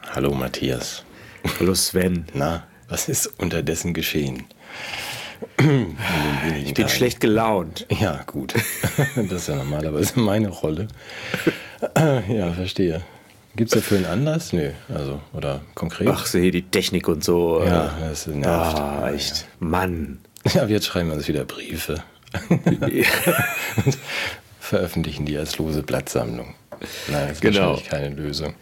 Hallo Matthias. Hallo Sven. Na, was ist unterdessen geschehen? Ich bin schlecht gelaunt. Ja, gut. Das ist ja normalerweise meine Rolle. Ja, verstehe. Gibt es dafür einen Anlass? Nö, also, oder konkret? Ach, sehe die Technik und so. Ja, das nervt. Ah, echt. Ja. Mann. Ja, jetzt schreiben wir uns wieder Briefe. Und veröffentlichen die als lose Blattsammlung. Nein, das ist wahrscheinlich keine Lösung.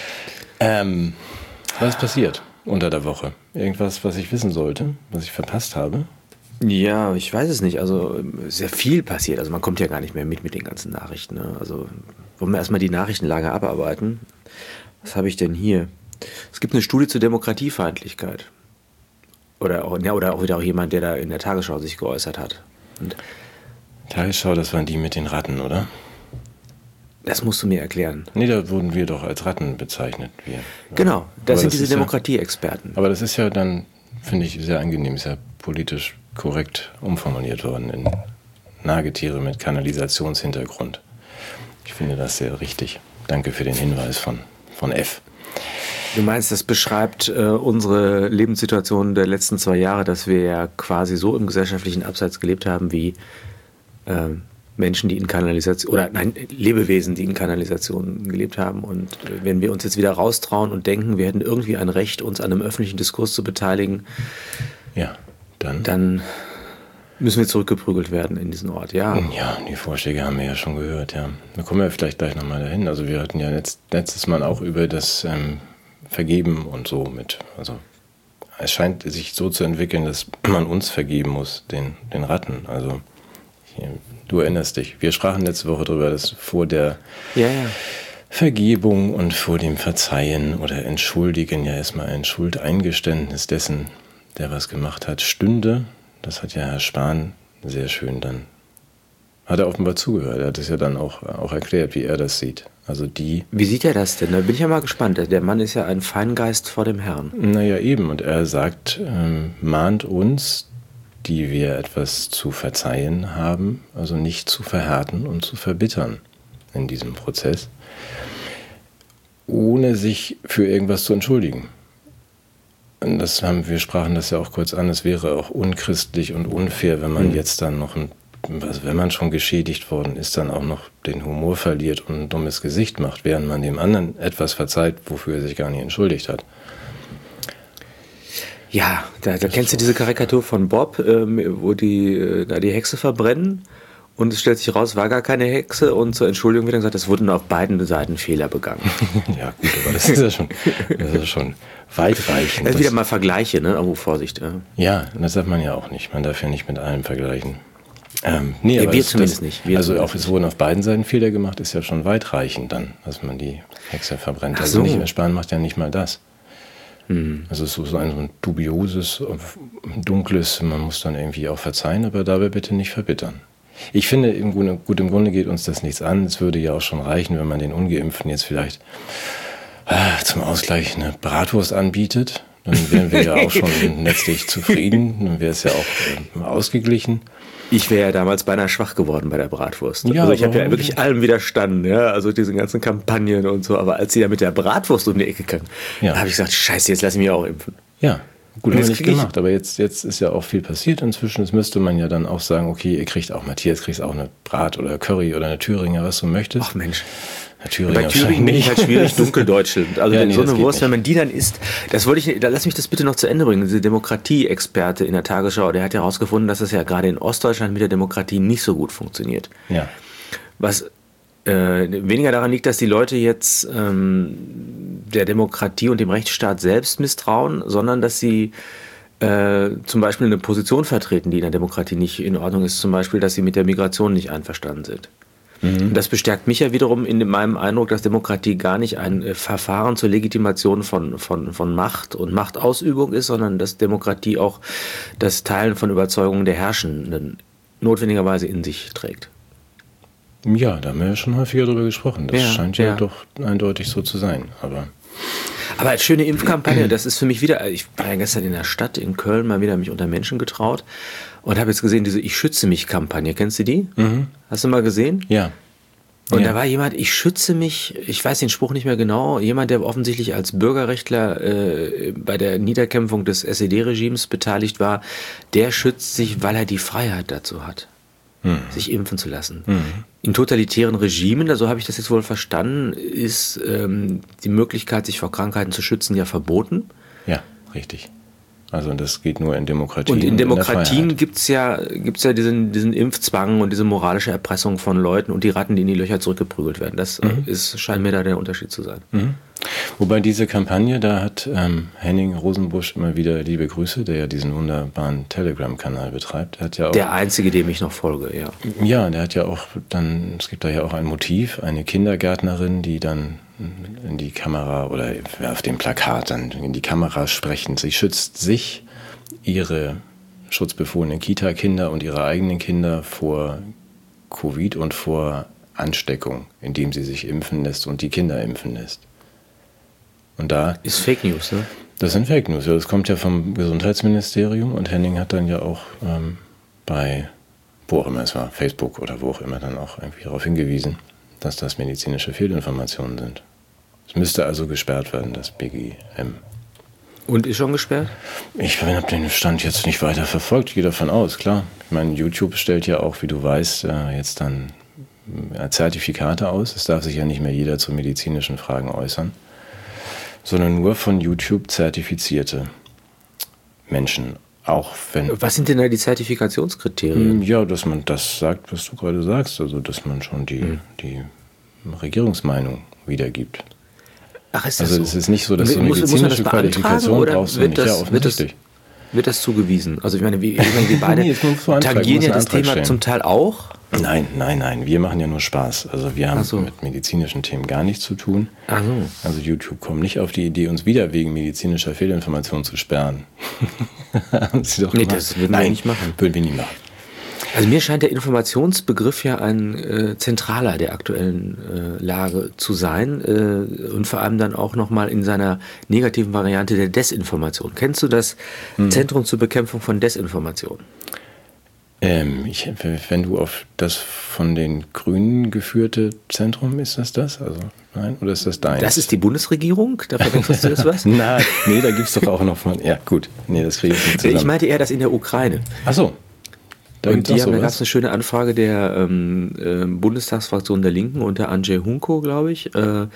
Was ist passiert unter der Woche? Irgendwas, was ich wissen sollte, was ich verpasst habe? Ja, ich weiß es nicht. Also sehr viel passiert. Also man kommt ja gar nicht mehr mit den ganzen Nachrichten. Ne? Also wollen wir erstmal die Nachrichtenlage abarbeiten. Was habe ich denn hier? Es gibt eine Studie zur Demokratiefeindlichkeit. Oder auch wieder jemand, der da in der Tagesschau sich geäußert hat. Und Tagesschau, das waren die mit den Ratten, oder? Das musst du mir erklären. Nee, da wurden wir doch als Ratten bezeichnet. Genau, das sind diese Demokratie-Experten. Aber das ist ja dann, finde ich, sehr angenehm. Ist ja politisch korrekt umformuliert worden in Nagetiere mit Kanalisationshintergrund. Ich finde das sehr richtig. Danke für den Hinweis von F. Du meinst, das beschreibt unsere Lebenssituation der letzten 2 Jahre, dass wir ja quasi so im gesellschaftlichen Abseits gelebt haben wie Menschen, die in Kanalisation, oder nein, Lebewesen, die in Kanalisation gelebt haben. Und wenn wir uns jetzt wieder raustrauen und denken, wir hätten irgendwie ein Recht, uns an einem öffentlichen Diskurs zu beteiligen, ja, dann müssen wir zurückgeprügelt werden in diesen Ort, ja. Ja, die Vorschläge haben wir ja schon gehört, ja. Da kommen wir vielleicht gleich nochmal dahin. Also wir hatten ja letztes Mal auch über das Vergeben und so mit, also es scheint sich so zu entwickeln, dass man uns vergeben muss, den Ratten, also du erinnerst dich. Wir sprachen letzte Woche darüber, dass vor der Vergebung und vor dem Verzeihen oder Entschuldigen ja erstmal ein Schuldeingeständnis dessen, der was gemacht hat, stünde. Das hat ja Herr Spahn sehr schön dann, hat er offenbar zugehört. Er hat es ja dann auch erklärt, wie er das sieht. Also Wie sieht er das denn? Da bin ich ja mal gespannt. Der Mann ist ja ein Feingeist vor dem Herrn. Naja, eben. Und er sagt, mahnt uns, die wir etwas zu verzeihen haben, also nicht zu verhärten und zu verbittern in diesem Prozess, ohne sich für irgendwas zu entschuldigen. Und wir sprachen das ja auch kurz an, es wäre auch unchristlich und unfair, wenn man jetzt dann noch, wenn man schon geschädigt worden ist, dann auch noch den Humor verliert und ein dummes Gesicht macht, während man dem anderen etwas verzeiht, wofür er sich gar nicht entschuldigt hat. Ja, da kennst du diese Karikatur von Bob, wo die Hexe verbrennen und es stellt sich raus, war gar keine Hexe und zur Entschuldigung wird dann gesagt, es wurden auf beiden Seiten Fehler begangen. Ja gut, aber das ist ja schon weitreichend. Also wieder mal Vergleiche, ne? Aber Vorsicht. Ja, das darf man ja auch nicht. Man darf ja nicht mit allem vergleichen. Nee, aber wir zumindest nicht. Es wurden auf beiden Seiten Fehler gemacht, ist ja schon weitreichend dann, dass man die Hexe verbrennt. Also nicht, Spahn macht ja nicht mal das. Also es ist so ein dubioses, dunkles, man muss dann irgendwie auch verzeihen, aber dabei bitte nicht verbittern. Ich finde, im Grunde geht uns das nichts an. Es würde ja auch schon reichen, wenn man den Ungeimpften jetzt vielleicht zum Ausgleich eine Bratwurst anbietet. Dann wären wir ja auch schon letztlich zufrieden. Dann wäre es ja auch ausgeglichen. Ich wäre ja damals beinahe schwach geworden bei der Bratwurst. Ja, also ich habe ja wirklich allem widerstanden, ja, also diese ganzen Kampagnen und so. Aber als sie da mit der Bratwurst um die Ecke kam, habe ich gesagt, scheiße, jetzt lass ich mich auch impfen. Ja, gut, haben wir nicht gemacht. Aber jetzt ist ja auch viel passiert inzwischen. Jetzt müsste man ja dann auch sagen, okay, Matthias, kriegst auch eine Brat oder Curry oder eine Thüringer, was du möchtest. Ach Mensch. Bei Thüringen bin ich halt schwierig, Dunkeldeutsch. Also ja, so eine Wurst, wenn man die dann isst, lass mich das bitte noch zu Ende bringen. Diese Demokratie-Experte in der Tagesschau, der hat ja herausgefunden, dass es ja gerade in Ostdeutschland mit der Demokratie nicht so gut funktioniert. Ja. Was weniger daran liegt, dass die Leute jetzt der Demokratie und dem Rechtsstaat selbst misstrauen, sondern dass sie zum Beispiel eine Position vertreten, die in der Demokratie nicht in Ordnung ist. Zum Beispiel, dass sie mit der Migration nicht einverstanden sind. Und das bestärkt mich ja wiederum in meinem Eindruck, dass Demokratie gar nicht ein Verfahren zur Legitimation von Macht und Machtausübung ist, sondern dass Demokratie auch das Teilen von Überzeugungen der Herrschenden notwendigerweise in sich trägt. Ja, da haben wir ja schon häufiger darüber gesprochen. Das scheint ja doch eindeutig so zu sein. Aber als schöne Impfkampagne, das ist für mich wieder, ich war ja gestern in der Stadt in Köln mal wieder mich unter Menschen getraut und habe jetzt gesehen, diese Ich schütze mich Kampagne, kennst du die? Hast du mal gesehen? Ja. Und da war jemand, ich schütze mich, ich weiß den Spruch nicht mehr genau, jemand, der offensichtlich als Bürgerrechtler bei der Niederkämpfung des SED-Regimes beteiligt war, der schützt sich, weil er die Freiheit dazu hat, sich impfen zu lassen. In totalitären Regimen, so habe ich das jetzt wohl verstanden, ist die Möglichkeit, sich vor Krankheiten zu schützen, ja verboten. Ja, richtig. Also das geht nur in Demokratien. Und in Demokratien gibt's ja diesen Impfzwang und diese moralische Erpressung von Leuten und die Ratten, die in die Löcher zurückgeprügelt werden. Das scheint mir da der Unterschied zu sein. Wobei diese Kampagne, da hat Henning Rosenbusch immer wieder liebe Grüße, der ja diesen wunderbaren Telegram-Kanal betreibt. Hat ja auch, der einzige, dem ich noch folge, ja. Ja, der hat ja auch dann, es gibt da ja auch ein Motiv, eine Kindergärtnerin, die dann in die Kamera oder auf dem Plakat dann in die Kamera sprechen. Sie schützt sich, ihre schutzbefohlenen Kita-Kinder und ihre eigenen Kinder vor Covid und vor Ansteckung, indem sie sich impfen lässt und die Kinder impfen lässt. Und da ist Fake News, ne? Das sind Fake News. Das kommt ja vom Gesundheitsministerium und Henning hat dann ja auch bei, wo auch immer es war, Facebook oder wo auch immer, dann auch irgendwie darauf hingewiesen, dass das medizinische Fehlinformationen sind. Es müsste also gesperrt werden, das BGM. Und ist schon gesperrt? Ich habe den Stand jetzt nicht weiter verfolgt, ich gehe davon aus, klar. Ich meine, YouTube stellt ja auch, wie du weißt, jetzt dann Zertifikate aus. Es darf sich ja nicht mehr jeder zu medizinischen Fragen äußern, sondern nur von YouTube zertifizierte Menschen. Auch wenn. Was sind denn da die Zertifikationskriterien? Ja, dass man das sagt, was du gerade sagst, also dass man schon die Regierungsmeinung wiedergibt. Ach, ist das also so? Es ist nicht so, dass du eine medizinische Qualifikation brauchst und nicht. Ja, offensichtlich. Wird das zugewiesen? Also ich meine, wir beide tangieren ja das Thema zum Teil auch. Nein. Wir machen ja nur Spaß. Also wir haben mit medizinischen Themen gar nichts zu tun. Ach so. Also YouTube kommt nicht auf die Idee, uns wieder wegen medizinischer Fehlinformation zu sperren. Das würden wir nicht machen. Würden wir nie machen. Also mir scheint der Informationsbegriff ja ein zentraler der aktuellen Lage zu sein und vor allem dann auch nochmal in seiner negativen Variante der Desinformation. Kennst du das Zentrum zur Bekämpfung von Desinformation? Wenn du auf das von den Grünen geführte Zentrum, ist das? Also, nein? Oder ist das dein? Das ist die Bundesregierung? Da verwechselst du das was? Nein, da gibt es doch auch noch von. Ja, gut. Nee, das kriege ich nicht zusammen. Ich meinte eher das in der Ukraine. Ach so. Und da gab es eine schöne Anfrage der Bundestagsfraktion der Linken unter Andrzej Hunko, glaube ich,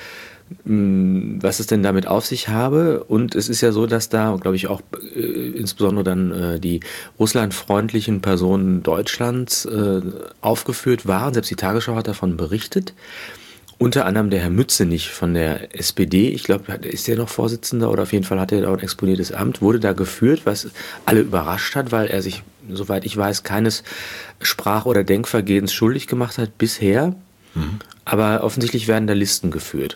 was es denn damit auf sich habe. Und es ist ja so, dass da, glaube ich, auch insbesondere dann die russlandfreundlichen Personen Deutschlands aufgeführt waren. Selbst die Tagesschau hat davon berichtet. Unter anderem der Herr Mützenich von der SPD, ich glaube, ist der noch Vorsitzender oder auf jeden Fall hat er auch ein exponiertes Amt, wurde da geführt, was alle überrascht hat, weil er sich, soweit ich weiß, keines Sprach- oder Denkvergehens schuldig gemacht hat bisher. Aber offensichtlich werden da Listen geführt.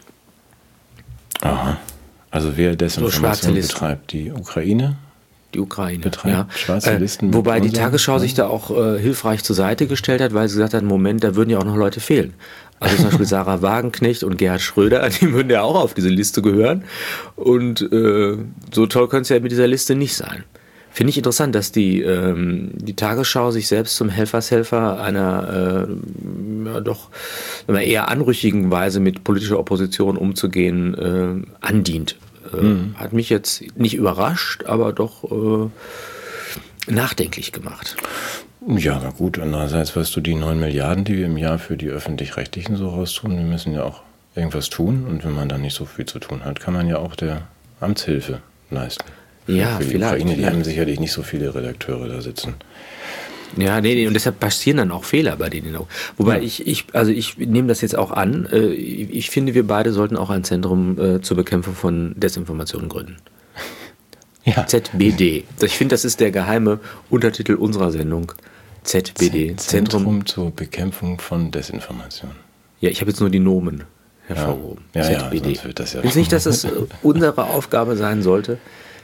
Aha. Also wer Desinformation betreibt, die Ukraine? Die Ukraine betreibt schwarze Listen. Wobei die Tagesschau sich da auch hilfreich zur Seite gestellt hat, weil sie gesagt hat, Moment, da würden ja auch noch Leute fehlen. Also zum Beispiel Sarah Wagenknecht und Gerhard Schröder, die würden ja auch auf diese Liste gehören. Und so toll könnte es ja mit dieser Liste nicht sein. Finde ich interessant, dass die Tagesschau sich selbst zum Helfershelfer einer doch eher anrüchigen Weise mit politischer Opposition umzugehen andient. Hat mich jetzt nicht überrascht, aber doch nachdenklich gemacht. Ja, na gut, andererseits, weißt du, die 9 Milliarden, die wir im Jahr für die Öffentlich-Rechtlichen so raustun, wir müssen ja auch irgendwas tun. Und wenn man da nicht so viel zu tun hat, kann man ja auch der Amtshilfe leisten. Ja, für die vielleicht. Ukraine, die haben sicherlich nicht so viele Redakteure da sitzen. Ja, nee, und deshalb passieren dann auch Fehler bei denen auch. Wobei ich nehme das jetzt auch an. Ich finde, wir beide sollten auch ein Zentrum zur Bekämpfung von Desinformationen gründen. Ja. ZBD. Ich finde, das ist der geheime Untertitel unserer Sendung. ZBD. Zentrum zur Bekämpfung von Desinformation. Ja, ich habe jetzt nur die Nomen hervorgehoben. Ja, ZBD. Sonst wird das ja. Ist nicht, dass es unsere Aufgabe sein sollte?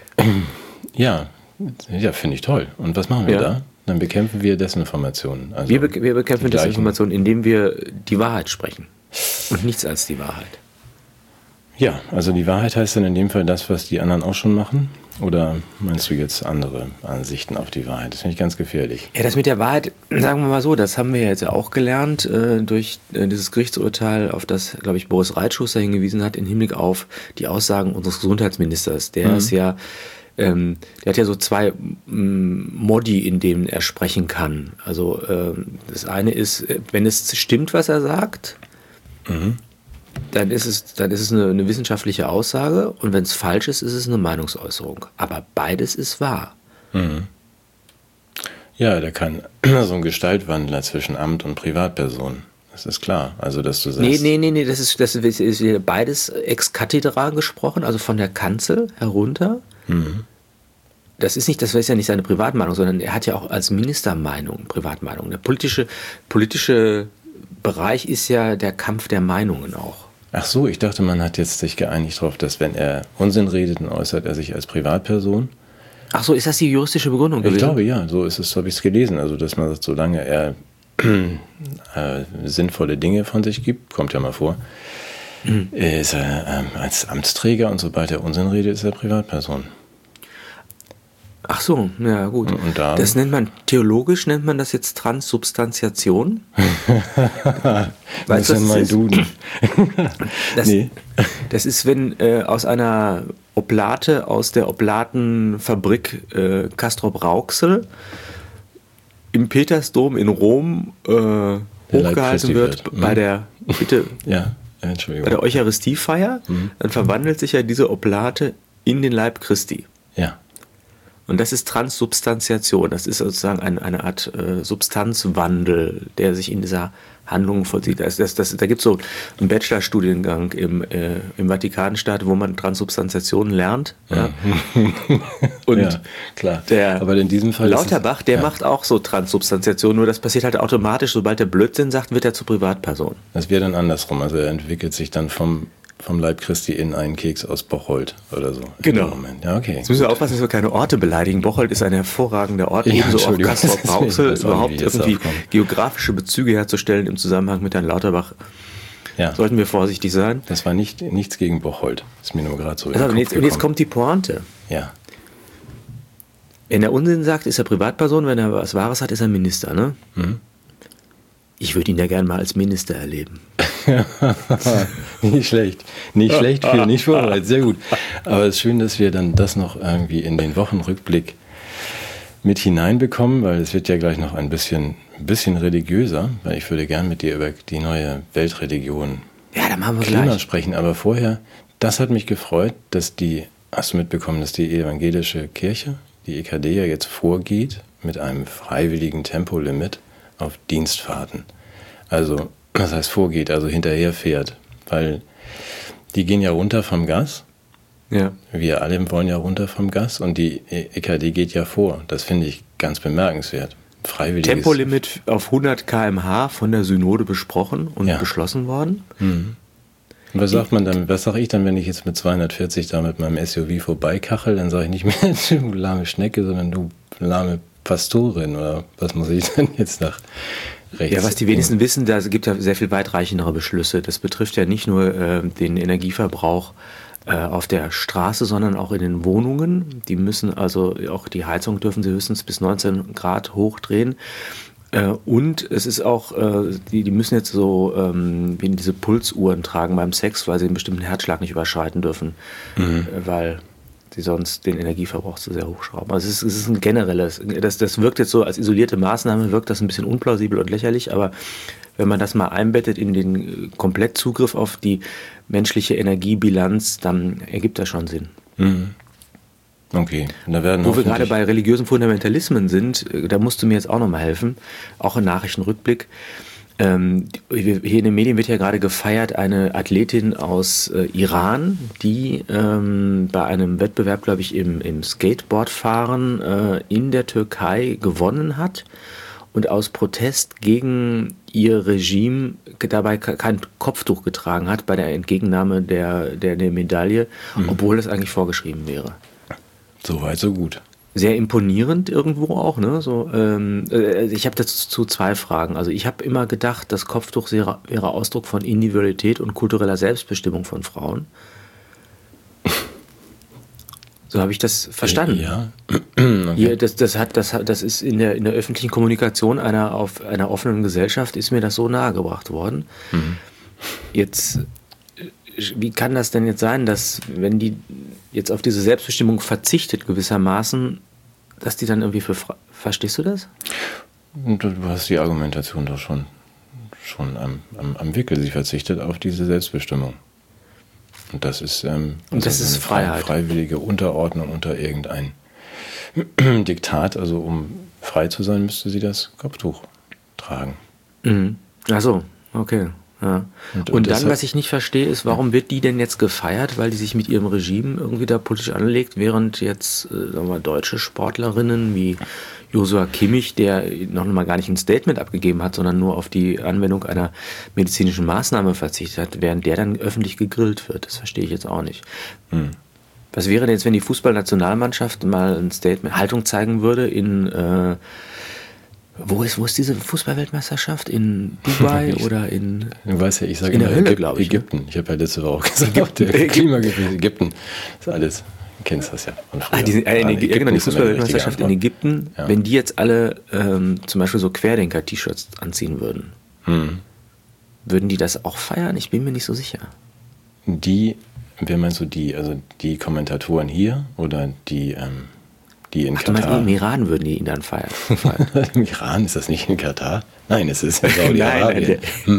Ja, finde ich toll. Und was machen wir da? Dann bekämpfen wir Desinformationen. Also wir bekämpfen Desinformationen, indem wir die Wahrheit sprechen. Und nichts als die Wahrheit. Ja, also die Wahrheit heißt dann in dem Fall das, was die anderen auch schon machen? Oder meinst du jetzt andere Ansichten auf die Wahrheit? Das finde ich ganz gefährlich. Ja, das mit der Wahrheit, sagen wir mal so, das haben wir jetzt ja auch gelernt durch dieses Gerichtsurteil, auf das, glaube ich, Boris Reitschuster hingewiesen hat, im Hinblick auf die Aussagen unseres Gesundheitsministers. Der ist ja, der hat ja so zwei Modi, in denen er sprechen kann. Also das eine ist, wenn es stimmt, was er sagt, dann ist es eine wissenschaftliche Aussage, und wenn es falsch ist, ist es eine Meinungsäußerung. Aber beides ist wahr. Ja, der kann so ein Gestaltwandler zwischen Amt und Privatperson. Das ist klar. Also, dass du sagst... Nee, das ist beides ex cathedra gesprochen, also von der Kanzel herunter. Das ist ja nicht seine Privatmeinung, sondern er hat ja auch als Minister Privatmeinung. Der politische Bereich ist ja der Kampf der Meinungen auch. Ach so, ich dachte, man hat jetzt sich geeinigt darauf, dass wenn er Unsinn redet, dann äußert er sich als Privatperson. Ach so, ist das die juristische Begründung gewesen? Ich glaube, ja, so ist es, habe ich es gelesen. Also, dass man sagt, solange er sinnvolle Dinge von sich gibt, kommt ja mal vor, ist er als Amtsträger, und sobald er Unsinn redet, ist er Privatperson. Ach so, ja gut. Und da, das theologisch nennt man das jetzt Transsubstantiation. Weißt du, was mein Duden? Das ist, wenn aus einer Oblate, aus der Oblatenfabrik Castrop-Rauxel im Petersdom in Rom hochgehalten wird bei der, bitte, bei der Eucharistiefeier, dann verwandelt sich ja diese Oblate in den Leib Christi. Ja. Und das ist Transsubstantiation. Das ist sozusagen eine Art Substanzwandel, der sich in dieser Handlung vollzieht. Da gibt es so einen Bachelorstudiengang im Vatikanstaat, wo man Transsubstantiation lernt. Ja. Und ja, klar. Aber in diesem Fall Lauterbach, der macht auch so Transsubstantiation, nur das passiert halt automatisch. Sobald er Blödsinn sagt, wird er zur Privatperson. Das wäre dann andersrum. Also er entwickelt sich dann vom Leib Christi in einen Keks aus Bocholt oder so. Genau. Ja, okay. Jetzt müssen wir aufpassen, dass wir keine Orte beleidigen. Bocholt ist ein hervorragender Ort, ebenso auch Castrop-Rauxel, überhaupt irgendwie geografische Bezüge herzustellen im Zusammenhang mit Herrn Lauterbach. Ja. Sollten wir vorsichtig sein. Das war nichts gegen Bocholt. Ist mir nur gerade so und jetzt kommt die Pointe. Ja. Wenn er Unsinn sagt, ist er Privatperson. Wenn er was Wahres hat, ist er Minister, ne? Ich würde ihn ja gern mal als Minister erleben. Nicht schlecht. Nicht schlecht, viel nicht vorbereitet. Sehr gut. Aber es ist schön, dass wir dann das noch irgendwie in den Wochenrückblick mit hineinbekommen, weil es wird ja gleich noch ein bisschen religiöser, weil ich würde gern mit dir über die neue Weltreligion da machen wir Klima gleich sprechen. Aber vorher, das hat mich gefreut, dass hast du mitbekommen, dass die evangelische Kirche, die EKD, ja jetzt vorgeht mit einem freiwilligen Tempolimit auf Dienstfahrten. Also, das heißt vorgeht, also hinterherfährt, weil die gehen ja runter vom Gas. Ja. Wir alle wollen ja runter vom Gas und die EKD geht ja vor. Das finde ich ganz bemerkenswert. Freiwilliges Tempolimit auf 100 km/h von der Synode besprochen und beschlossen worden. Und was sagt man dann? Was sage ich dann, wenn ich jetzt mit 240 da mit meinem SUV vorbeikachel? Dann sage ich nicht mehr, du lahme Schnecke, sondern du lahme Pastorin, oder was muss ich denn jetzt nach rechts? Ja, was die wenigsten wissen, da gibt ja sehr viel weitreichendere Beschlüsse. Das betrifft ja nicht nur den Energieverbrauch auf der Straße, sondern auch in den Wohnungen. Die müssen also, auch die Heizung dürfen sie höchstens bis 19 Grad hochdrehen. Und es ist auch, die müssen jetzt so wie diese Pulsuhren tragen beim Sex, weil sie einen bestimmten Herzschlag nicht überschreiten dürfen, weil sie sonst den Energieverbrauch zu sehr hochschrauben. Also es ist ein generelles, das wirkt jetzt so als isolierte Maßnahme, wirkt das ein bisschen unplausibel und lächerlich, aber wenn man das mal einbettet in den Komplettzugriff auf die menschliche Energiebilanz, dann ergibt das schon Sinn. Okay. Da werden wo wir gerade bei religiösen Fundamentalismen sind, da musst du mir jetzt auch nochmal helfen, auch im Nachrichtenrückblick. Hier in den Medien wird ja gerade gefeiert, eine Athletin aus Iran, die bei einem Wettbewerb, glaube ich, im Skateboardfahren in der Türkei gewonnen hat und aus Protest gegen ihr Regime dabei kein Kopftuch getragen hat bei der Entgegennahme der Medaille, obwohl das eigentlich vorgeschrieben wäre. So weit, so gut. Sehr imponierend irgendwo auch, ne? So, ich habe dazu zwei Fragen. Also ich habe immer gedacht, das Kopftuch wäre Ausdruck von Individualität und kultureller Selbstbestimmung von Frauen. So habe ich das verstanden. Ja. Okay. Hier, das ist in der öffentlichen Kommunikation einer offenen Gesellschaft ist mir das so nahegebracht worden. Jetzt, wie kann das denn jetzt sein, dass wenn die jetzt auf diese Selbstbestimmung verzichtet gewissermaßen, dass die dann irgendwie verstehst du das? Du hast die Argumentation doch schon am Wickel. Sie verzichtet auf diese Selbstbestimmung. Und das ist, und das ist Freiheit. Freiwillige Unterordnung unter irgendein Diktat. Also um frei zu sein, müsste sie das Kopftuch tragen. Mhm. Ach so, okay. Ja. Und dann, was ich nicht verstehe, ist, warum wird die denn jetzt gefeiert, weil die sich mit ihrem Regime irgendwie da politisch anlegt, während jetzt sagen wir, deutsche Sportlerinnen wie Joshua Kimmich, der noch mal gar nicht ein Statement abgegeben hat, sondern nur auf die Anwendung einer medizinischen Maßnahme verzichtet hat, während der dann öffentlich gegrillt wird. Das verstehe ich jetzt auch nicht. Was wäre denn jetzt, wenn die Fußballnationalmannschaft mal ein Statement, Haltung zeigen würde in wo ist diese Fußballweltmeisterschaft? In Dubai oder in... Du weißt ja, ich sage in der Hölle, glaube ich. Ägypten. Ne? Ich habe ja letzte Woche auch gesagt, der Klimagebiet Ägypten. Das ist alles. Du kennst das ja von früher. Die Fußballweltmeisterschaft in Ägypten, ja. Wenn die jetzt alle zum Beispiel so Querdenker-T-Shirts anziehen würden, würden die das auch feiern? Ich bin mir nicht so sicher. Wer meinst du die? Also die Kommentatoren hier oder die in Katar? Du meinst, im Iran würden die ihn dann feiern? Im Iran? Ist das nicht in Katar? Nein, es ist in Saudi-Arabien.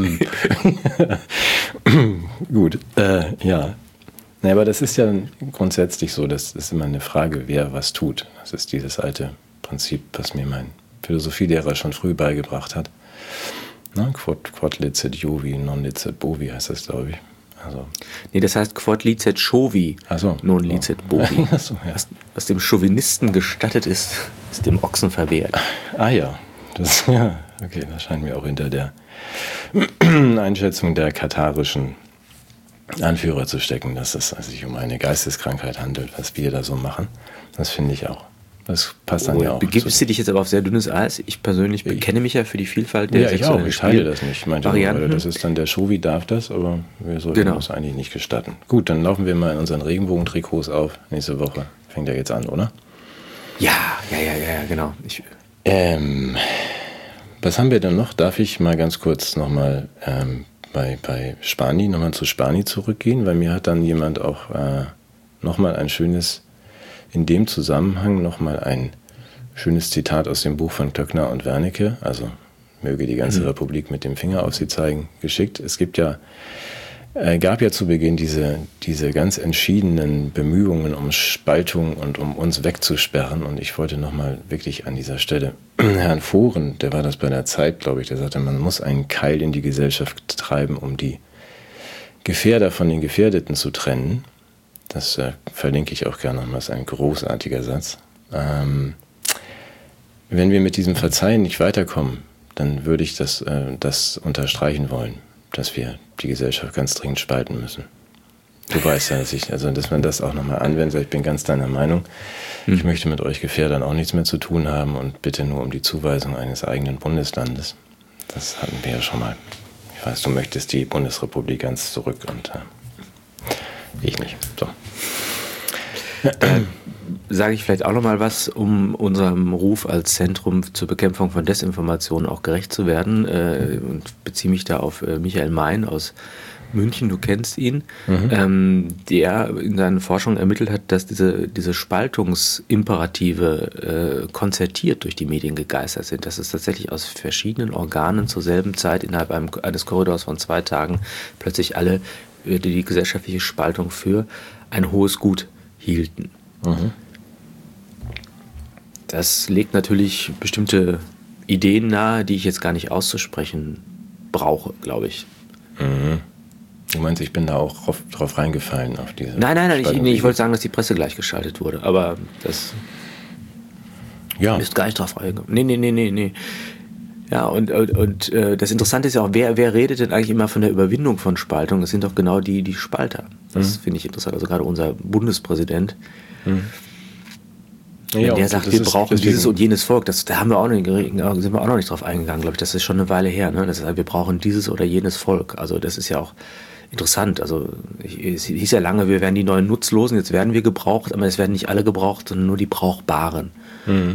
Gut, ja. Naja, aber das ist ja grundsätzlich so, das ist immer eine Frage, wer was tut. Das ist dieses alte Prinzip, was mir mein Philosophielehrer schon früh beigebracht hat. Quod licet Jovi, non licet bovi heißt das, glaube ich. Also. Nee, das heißt Quod licet Shovi, non licet bovi. So, ja. Was dem Chauvinisten gestattet ist, ist dem Ochsen verwehrt. Ah ja, okay, das scheint mir auch hinter der Einschätzung der katarischen Anführer zu stecken, dass es sich um eine Geisteskrankheit handelt, was wir da so machen. Das finde ich auch. Das passt dann ja auch. Begibst du dich jetzt aber auf sehr dünnes Eis? Ich persönlich bekenne mich ja für die Vielfalt der ich auch. Ich teile das nicht. Ich meinte, Varianten. Das ist dann der Shovi darf das, aber wir sollten das eigentlich nicht gestatten. Gut, dann laufen wir mal in unseren Regenbogentrikots auf. Nächste Woche fängt ja jetzt an, oder? Ja, genau. Was haben wir denn noch? Darf ich mal ganz kurz nochmal bei Spani, nochmal zu Spani zurückgehen? Weil mir hat dann jemand auch nochmal ein schönes, in dem Zusammenhang nochmal ein schönes Zitat aus dem Buch von Töckner und Wernicke, also möge die ganze Republik mit dem Finger auf sie zeigen, geschickt. Es gab ja zu Beginn diese ganz entschiedenen Bemühungen um Spaltung und um uns wegzusperren. Und ich wollte nochmal wirklich an dieser Stelle Herrn Fohren, der war das bei der Zeit, glaube ich, der sagte, man muss einen Keil in die Gesellschaft treiben, um die Gefährder von den Gefährdeten zu trennen. Das verlinke ich auch gerne nochmal, das ist ein großartiger Satz. Wenn wir mit diesem Verzeihen nicht weiterkommen, dann würde ich das unterstreichen wollen, dass wir die Gesellschaft ganz dringend spalten müssen. Du weißt ja, dass man das auch nochmal anwendet. Ich bin ganz deiner Meinung. Ich möchte mit euch Gefährdern auch nichts mehr zu tun haben und bitte nur um die Zuweisung eines eigenen Bundeslandes. Das hatten wir ja schon mal. Ich weiß, du möchtest die Bundesrepublik ganz zurück und ich nicht. So. Sage ich vielleicht auch noch mal was, um unserem Ruf als Zentrum zur Bekämpfung von Desinformation auch gerecht zu werden, und beziehe mich da auf Michael Mein aus München, du kennst ihn, der in seinen Forschungen ermittelt hat, dass diese Spaltungsimperative konzertiert durch die Medien gegeistert sind, dass es tatsächlich aus verschiedenen Organen zur selben Zeit innerhalb eines Korridors von 2 Tagen plötzlich alle die gesellschaftliche Spaltung für ein hohes Gut hielten. Das legt natürlich bestimmte Ideen nahe, die ich jetzt gar nicht auszusprechen brauche, glaube ich. Du meinst, ich bin da auch drauf reingefallen auf diese... Nein, ich wollte sagen, dass die Presse gleichgeschaltet wurde, aber das ist gar nicht drauf reingekommen. Nee. Ja, und das Interessante ist ja auch, wer redet denn eigentlich immer von der Überwindung von Spaltung? Das sind doch genau die Spalter. Das finde ich interessant. Also gerade unser Bundespräsident. Wenn der sagt, wir brauchen dieses und jenes Volk, da haben wir auch nicht, sind wir auch noch nicht drauf eingegangen, glaube ich. Das ist schon eine Weile her. Ne? Das ist, wir brauchen dieses oder jenes Volk. Also das ist ja auch interessant. Also es hieß ja lange, wir werden die neuen Nutzlosen, jetzt werden wir gebraucht, aber es werden nicht alle gebraucht, sondern nur die Brauchbaren. Mhm.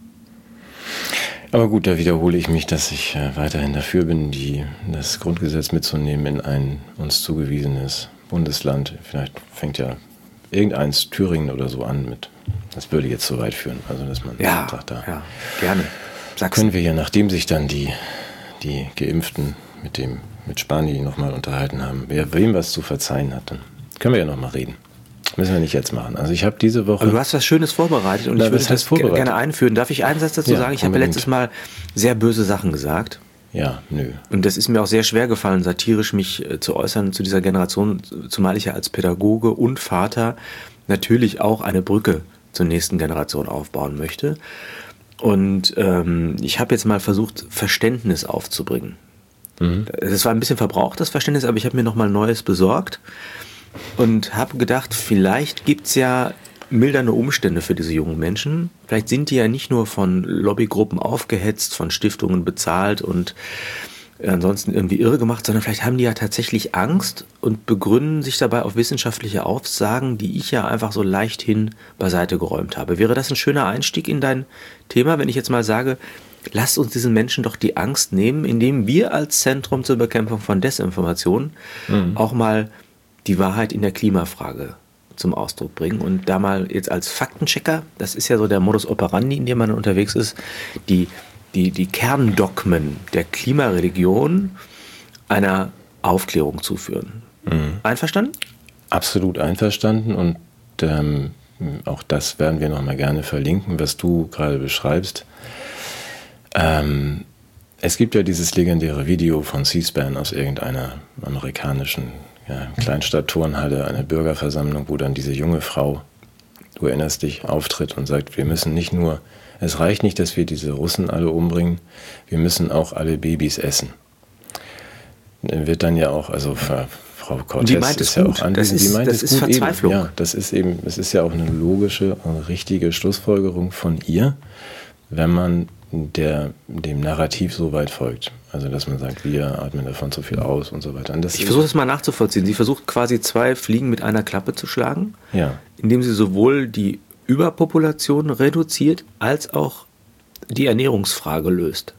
Aber gut, da wiederhole ich mich, dass ich weiterhin dafür bin, das Grundgesetz mitzunehmen in ein uns zugewiesenes Bundesland. Vielleicht fängt ja irgendeins Thüringen oder so an mit. Das würde jetzt so weit führen. Also, dass man sagt, ja, gerne. Sachsen. Können wir ja, nachdem sich dann die Geimpften mit Spani nochmal unterhalten haben, wer wem was zu verzeihen hat, dann können wir ja nochmal reden. Müssen wir nicht jetzt machen. Also ich habe diese Woche... Aber du hast was Schönes vorbereitet und ich würde das gerne einführen. Darf ich einen Satz dazu sagen? Ich habe ja letztes Mal sehr böse Sachen gesagt. Ja, nö. Und das ist mir auch sehr schwer gefallen, satirisch mich zu äußern zu dieser Generation, zumal ich ja als Pädagoge und Vater natürlich auch eine Brücke zur nächsten Generation aufbauen möchte. Und ich habe jetzt mal versucht, Verständnis aufzubringen. Das war ein bisschen verbraucht, das Verständnis, aber ich habe mir nochmal Neues besorgt. Und habe gedacht, vielleicht gibt es ja mildernde Umstände für diese jungen Menschen. Vielleicht sind die ja nicht nur von Lobbygruppen aufgehetzt, von Stiftungen bezahlt und ansonsten irgendwie irre gemacht, sondern vielleicht haben die ja tatsächlich Angst und begründen sich dabei auf wissenschaftliche Aussagen, die ich ja einfach so leichthin beiseite geräumt habe. Wäre das ein schöner Einstieg in dein Thema, wenn ich jetzt mal sage, lasst uns diesen Menschen doch die Angst nehmen, indem wir als Zentrum zur Bekämpfung von Desinformation auch mal die Wahrheit in der Klimafrage zum Ausdruck bringen und da mal jetzt als Faktenchecker, das ist ja so der Modus operandi, in dem man unterwegs ist, die Kerndogmen der Klimareligion einer Aufklärung zuführen. Einverstanden? Absolut einverstanden und auch das werden wir nochmal gerne verlinken, was du gerade beschreibst. Es gibt ja dieses legendäre Video von C-SPAN aus irgendeiner amerikanischen Kleinstadt-Turnhalle, eine Bürgerversammlung, wo dann diese junge Frau, du erinnerst dich, auftritt und sagt, wir müssen nicht nur, es reicht nicht, dass wir diese Russen alle umbringen, wir müssen auch alle Babys essen. Dann wird dann ja auch, also Frau Cortez ist ja auch anwesend, die meint es gut. Das ist Verzweiflung. Ja, das ist ja auch eine logische, richtige Schlussfolgerung von ihr, wenn man dem Narrativ so weit folgt. Also, dass man sagt, wir atmen davon zu viel aus und so weiter. Und ich versuche das mal nachzuvollziehen. Sie versucht quasi 2 Fliegen mit einer Klappe zu schlagen, ja, indem sie sowohl die Überpopulation reduziert, als auch die Ernährungsfrage löst.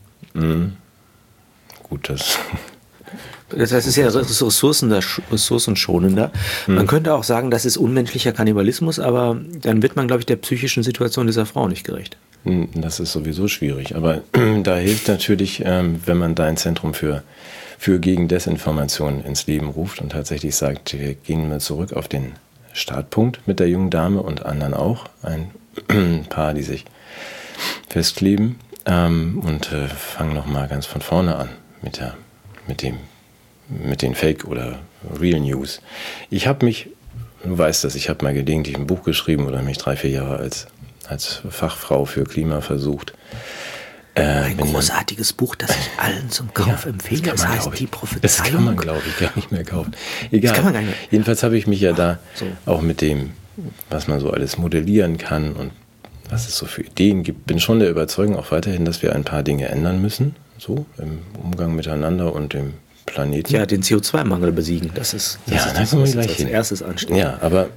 Gut, das ist ja ressourcenschonender. Man könnte auch sagen, das ist unmenschlicher Kannibalismus, aber dann wird man, glaube ich, der psychischen Situation dieser Frau nicht gerecht. Das ist sowieso schwierig, aber da hilft natürlich, wenn man da ein Zentrum für gegen Desinformation ins Leben ruft und tatsächlich sagt, wir gehen mal zurück auf den Startpunkt mit der jungen Dame und anderen auch, ein paar, die sich festkleben und fangen nochmal ganz von vorne an mit den Fake oder Real News. Du weißt das, ich habe mal gelegentlich ein Buch geschrieben oder mich 3-4 Jahre als Fachfrau für Klima versucht. Ein großartiges Buch, das ich allen zum Kauf empfehle. Das heißt Die Prophezeiung. Das kann man, glaube ich, gar nicht mehr kaufen. Egal. Das kann man gar nicht mehr. Jedenfalls habe ich mich ja da auch mit dem, was man so alles modellieren kann und was es so für Ideen gibt, bin schon der Überzeugung auch weiterhin, dass wir ein paar Dinge ändern müssen, so im Umgang miteinander und dem Planeten. Ja, den CO2-Mangel besiegen, das ist da kommen wir gleich als erstes ansteht. Ja, aber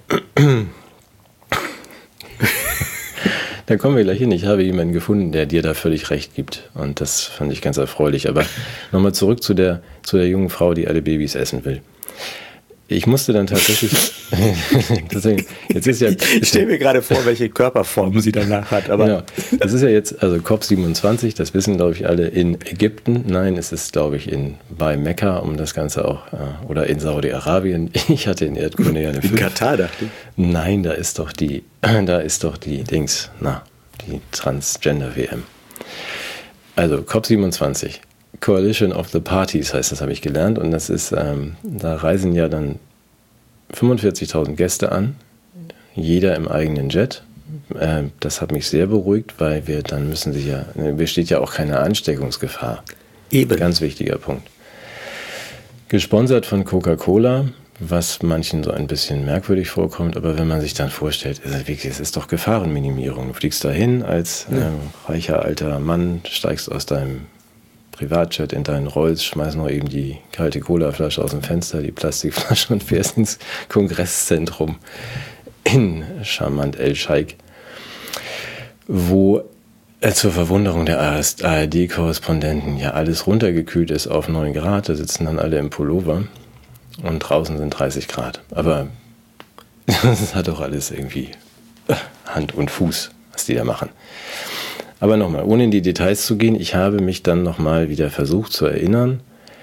da kommen wir gleich hin. Ich habe jemanden gefunden, der dir da völlig recht gibt. Und das fand ich ganz erfreulich. Aber nochmal zurück zu der jungen Frau, die alle Babys essen will. Ich musste dann tatsächlich... jetzt ist ja, ich stelle mir gerade vor, welche Körperform sie danach hat. Aber ja, das ist ja jetzt, also COP27, das wissen, glaube ich, alle in Ägypten. Nein, es ist, glaube ich, bei Mekka, um das Ganze auch, oder in Saudi-Arabien. Ich hatte in Erdkunde ja eine 5. In Katar, dachte ich. Nein, da ist doch die Dings, die Transgender-WM. Also COP27. Coalition of the Parties heißt das, habe ich gelernt. Und das ist, da reisen ja dann 45.000 Gäste an, jeder im eigenen Jet. Das hat mich sehr beruhigt, weil besteht ja auch keine Ansteckungsgefahr. Eben. Ganz wichtiger Punkt. Gesponsert von Coca-Cola, was manchen so ein bisschen merkwürdig vorkommt, aber wenn man sich dann vorstellt, es ist doch Gefahrenminimierung. Du fliegst dahin als reicher alter Mann, steigst aus deinem Privatjet in deinen Rolls, schmeißt noch eben die kalte Colaflasche aus dem Fenster, die Plastikflasche und fährst ins Kongresszentrum in Charmant El-Scheik, wo zur Verwunderung der ARD-Korrespondenten ja alles runtergekühlt ist auf 9 Grad. Da sitzen dann alle im Pullover und draußen sind 30 Grad. Aber das hat doch alles irgendwie Hand und Fuß, was die da machen. Aber nochmal, ohne in die Details zu gehen, ich habe mich dann nochmal wieder versucht zu erinnern,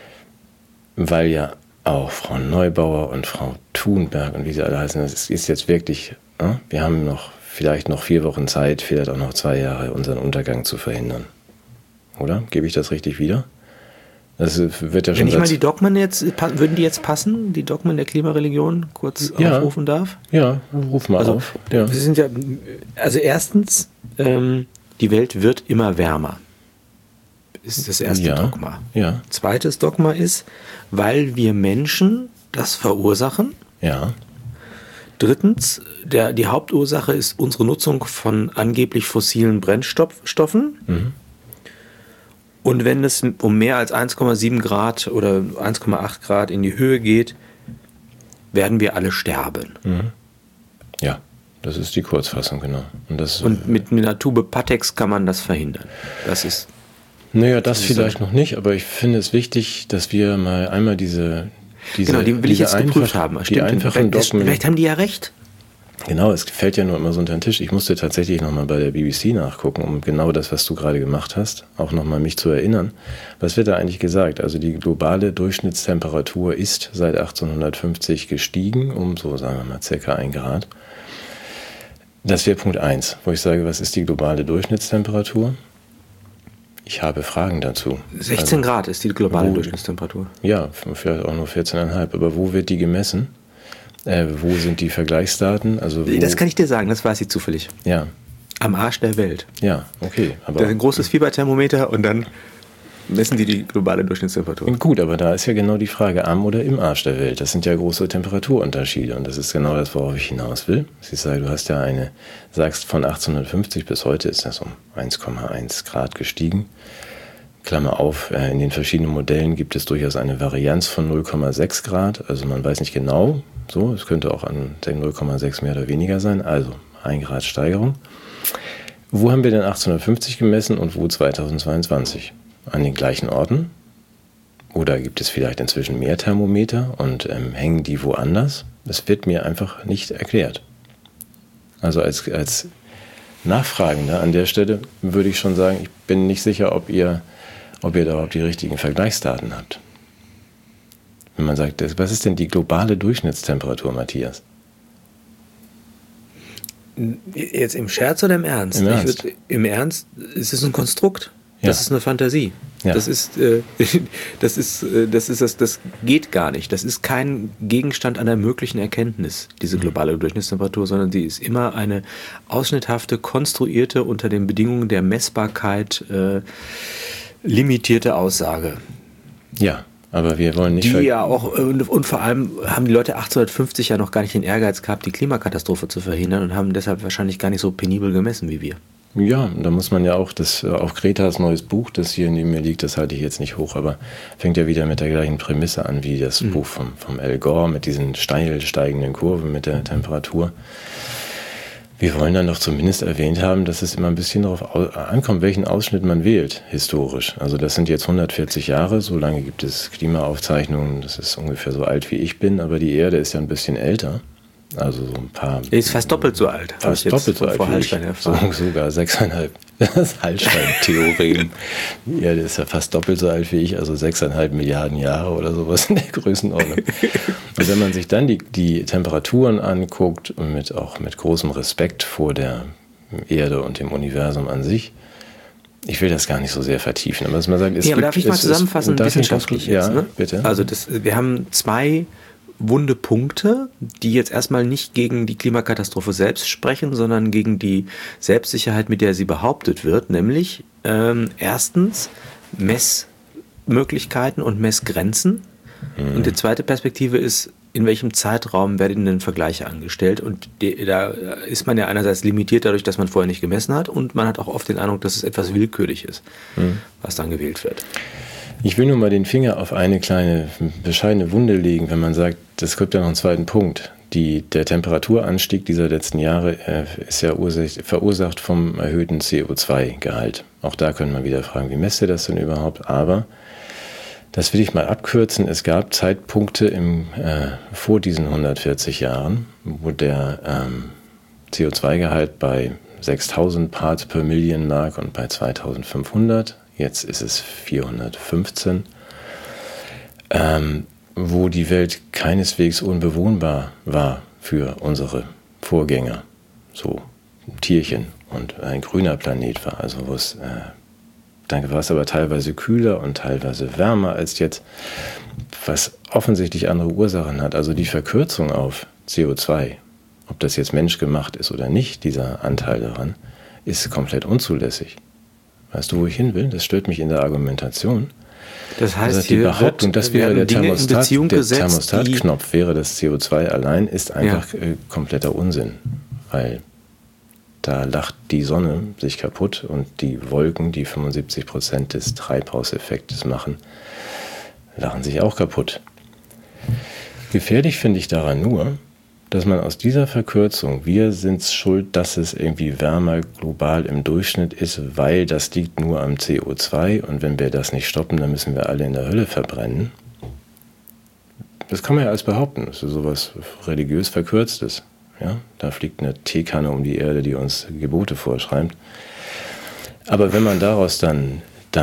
weil ja auch Frau Neubauer und Frau Thunberg und wie sie alle heißen, das ist jetzt wirklich, wir haben vielleicht noch 4 Wochen Zeit, vielleicht auch noch 2 Jahre, unseren Untergang zu verhindern. Oder? Gebe ich das richtig wieder? Das wird ja schon. Wenn ich mal die Dogmen jetzt, würden die jetzt passen, die Dogmen der Klimareligion kurz aufrufen darf? Ja, ruf mal auf. Ja. Wir sind also erstens, die Welt wird immer wärmer. Ist das erste Dogma. Ja. Zweites Dogma ist, weil wir Menschen das verursachen. Ja. Drittens, die Hauptursache ist unsere Nutzung von angeblich fossilen Brennstoffen. Mhm. Und wenn es um mehr als 1,7 Grad oder 1,8 Grad in die Höhe geht, werden wir alle sterben. Mhm. Ja, das ist die Kurzfassung, genau. Und mit einer Tube Patex kann man das verhindern. Das ist... Naja, das vielleicht noch nicht, aber ich finde es wichtig, dass wir mal einmal diese genau, die will ich jetzt geprüft haben. Die einfachen Dogmen. Vielleicht haben die ja recht. Genau, es fällt ja nur immer so unter den Tisch. Ich musste tatsächlich nochmal bei der BBC nachgucken, um genau das, was du gerade gemacht hast, auch nochmal mich zu erinnern. Was wird da eigentlich gesagt? Also die globale Durchschnittstemperatur ist seit 1850 gestiegen, um so, sagen wir mal, circa 1 Grad. Das wäre Punkt 1, wo ich sage, was ist die globale Durchschnittstemperatur? Ich habe Fragen dazu. 16 Grad ist die globale Durchschnittstemperatur. Ja, vielleicht auch nur 14,5. Aber wo wird die gemessen? Wo sind die Vergleichsdaten? Also das kann ich dir sagen, das weiß ich zufällig. Ja. Am Arsch der Welt. Ja, okay. Aber da ist ein großes Fieberthermometer und dann messen die globale Durchschnittstemperatur. Gut, aber da ist ja genau die Frage, am oder im Arsch der Welt. Das sind ja große Temperaturunterschiede und das ist genau das, worauf ich hinaus will. Ich sage, du hast ja sagst von 1850 bis heute ist das um 1,1 Grad gestiegen. Klammer auf, in den verschiedenen Modellen gibt es durchaus eine Varianz von 0,6 Grad. Also man weiß nicht genau, es könnte auch an 0,6 mehr oder weniger sein. Also 1 Grad Steigerung. Wo haben wir denn 1850 gemessen und wo 2022? An den gleichen Orten? Oder gibt es vielleicht inzwischen mehr Thermometer und hängen die woanders? Das wird mir einfach nicht erklärt. Also als Nachfragender an der Stelle würde ich schon sagen, ich bin nicht sicher, ob ihr da überhaupt die richtigen Vergleichsdaten habt. Wenn man sagt, was ist denn die globale Durchschnittstemperatur, Matthias? Jetzt im Scherz oder im Ernst? Im Ernst ist es ein Konstrukt. Das ist eine Fantasie. Ja. Das geht gar nicht. Das ist kein Gegenstand einer möglichen Erkenntnis, diese globale Durchschnittstemperatur, sondern sie ist immer eine ausschnitthafte, konstruierte, unter den Bedingungen der Messbarkeit limitierte Aussage. Ja, aber wir wollen nicht... Die ja auch, und vor allem haben die Leute 1850 ja noch gar nicht den Ehrgeiz gehabt, die Klimakatastrophe zu verhindern und haben deshalb wahrscheinlich gar nicht so penibel gemessen wie wir. Ja, da muss man ja auch, auch Gretas neues Buch, das hier neben mir liegt, das halte ich jetzt nicht hoch, aber fängt ja wieder mit der gleichen Prämisse an wie das Buch vom Al Gore mit diesen steil steigenden Kurven mit der Temperatur. Wir wollen dann doch zumindest erwähnt haben, dass es immer ein bisschen darauf ankommt, welchen Ausschnitt man wählt, historisch. Also das sind jetzt 140 Jahre, so lange gibt es Klimaaufzeichnungen, das ist ungefähr so alt wie ich bin, aber die Erde ist ja ein bisschen älter. Also so ein paar... Er ist fast doppelt so alt. Fast doppelt so alt wie ich. Sogar 6,5. Das Hallstein-Theorem. Die Erde ist ja fast doppelt so alt wie ich, also 6,5 Milliarden Jahre oder sowas in der Größenordnung. Und wenn man sich dann die Temperaturen anguckt, auch mit großem Respekt vor der Erde und dem Universum an sich, ich will das gar nicht so sehr vertiefen. Aber was man sagt, darf ich mal zusammenfassen, wissenschaftlich jetzt? Ja, bitte. Also wir haben 2 wunde Punkte, die jetzt erstmal nicht gegen die Klimakatastrophe selbst sprechen, sondern gegen die Selbstsicherheit, mit der sie behauptet wird, nämlich erstens Messmöglichkeiten und Messgrenzen. Und die zweite Perspektive ist in welchem Zeitraum werden denn Vergleiche angestellt? Und da ist man ja einerseits limitiert dadurch, dass man vorher nicht gemessen hat, und man hat auch oft den Eindruck, dass es etwas willkürlich ist, was dann gewählt wird. Ich will nur mal den Finger auf eine kleine, bescheidene Wunde legen, wenn man sagt, es gibt ja noch einen zweiten Punkt. Der Temperaturanstieg dieser letzten Jahre ist ja verursacht vom erhöhten CO2-Gehalt. Auch da können wir wieder fragen, wie messt ihr das denn überhaupt? Aber das will ich mal abkürzen. Es gab Zeitpunkte vor diesen 140 Jahren, wo der CO2-Gehalt bei 6.000 Parts per Million lag und bei 2.500. Jetzt ist es 415. Wo die Welt keineswegs unbewohnbar war für unsere Vorgänger, so Tierchen, und ein grüner Planet war, also wo es, dann war es aber teilweise kühler und teilweise wärmer als jetzt, was offensichtlich andere Ursachen hat. Also die Verkürzung auf CO2, ob das jetzt menschgemacht ist oder nicht, dieser Anteil daran, ist komplett unzulässig. Weißt du, wo ich hin will? Das stört mich in der Argumentation. Das heißt, also die Behauptung, das wäre der Thermostatknopf, wäre das CO2 allein, ist einfach kompletter Unsinn. Weil da lacht die Sonne sich kaputt und die Wolken, die 75% des Treibhauseffektes machen, lachen sich auch kaputt. Gefährlich finde ich daran nur, dass man aus dieser Verkürzung, wir sind schuld, dass es irgendwie wärmer global im Durchschnitt ist, weil das liegt nur am CO2 und wenn wir das nicht stoppen, dann müssen wir alle in der Hölle verbrennen. Das kann man ja alles behaupten, das ist sowas religiös Verkürztes. Ja? Da fliegt eine Teekanne um die Erde, die uns Gebote vorschreibt. Aber wenn man daraus dann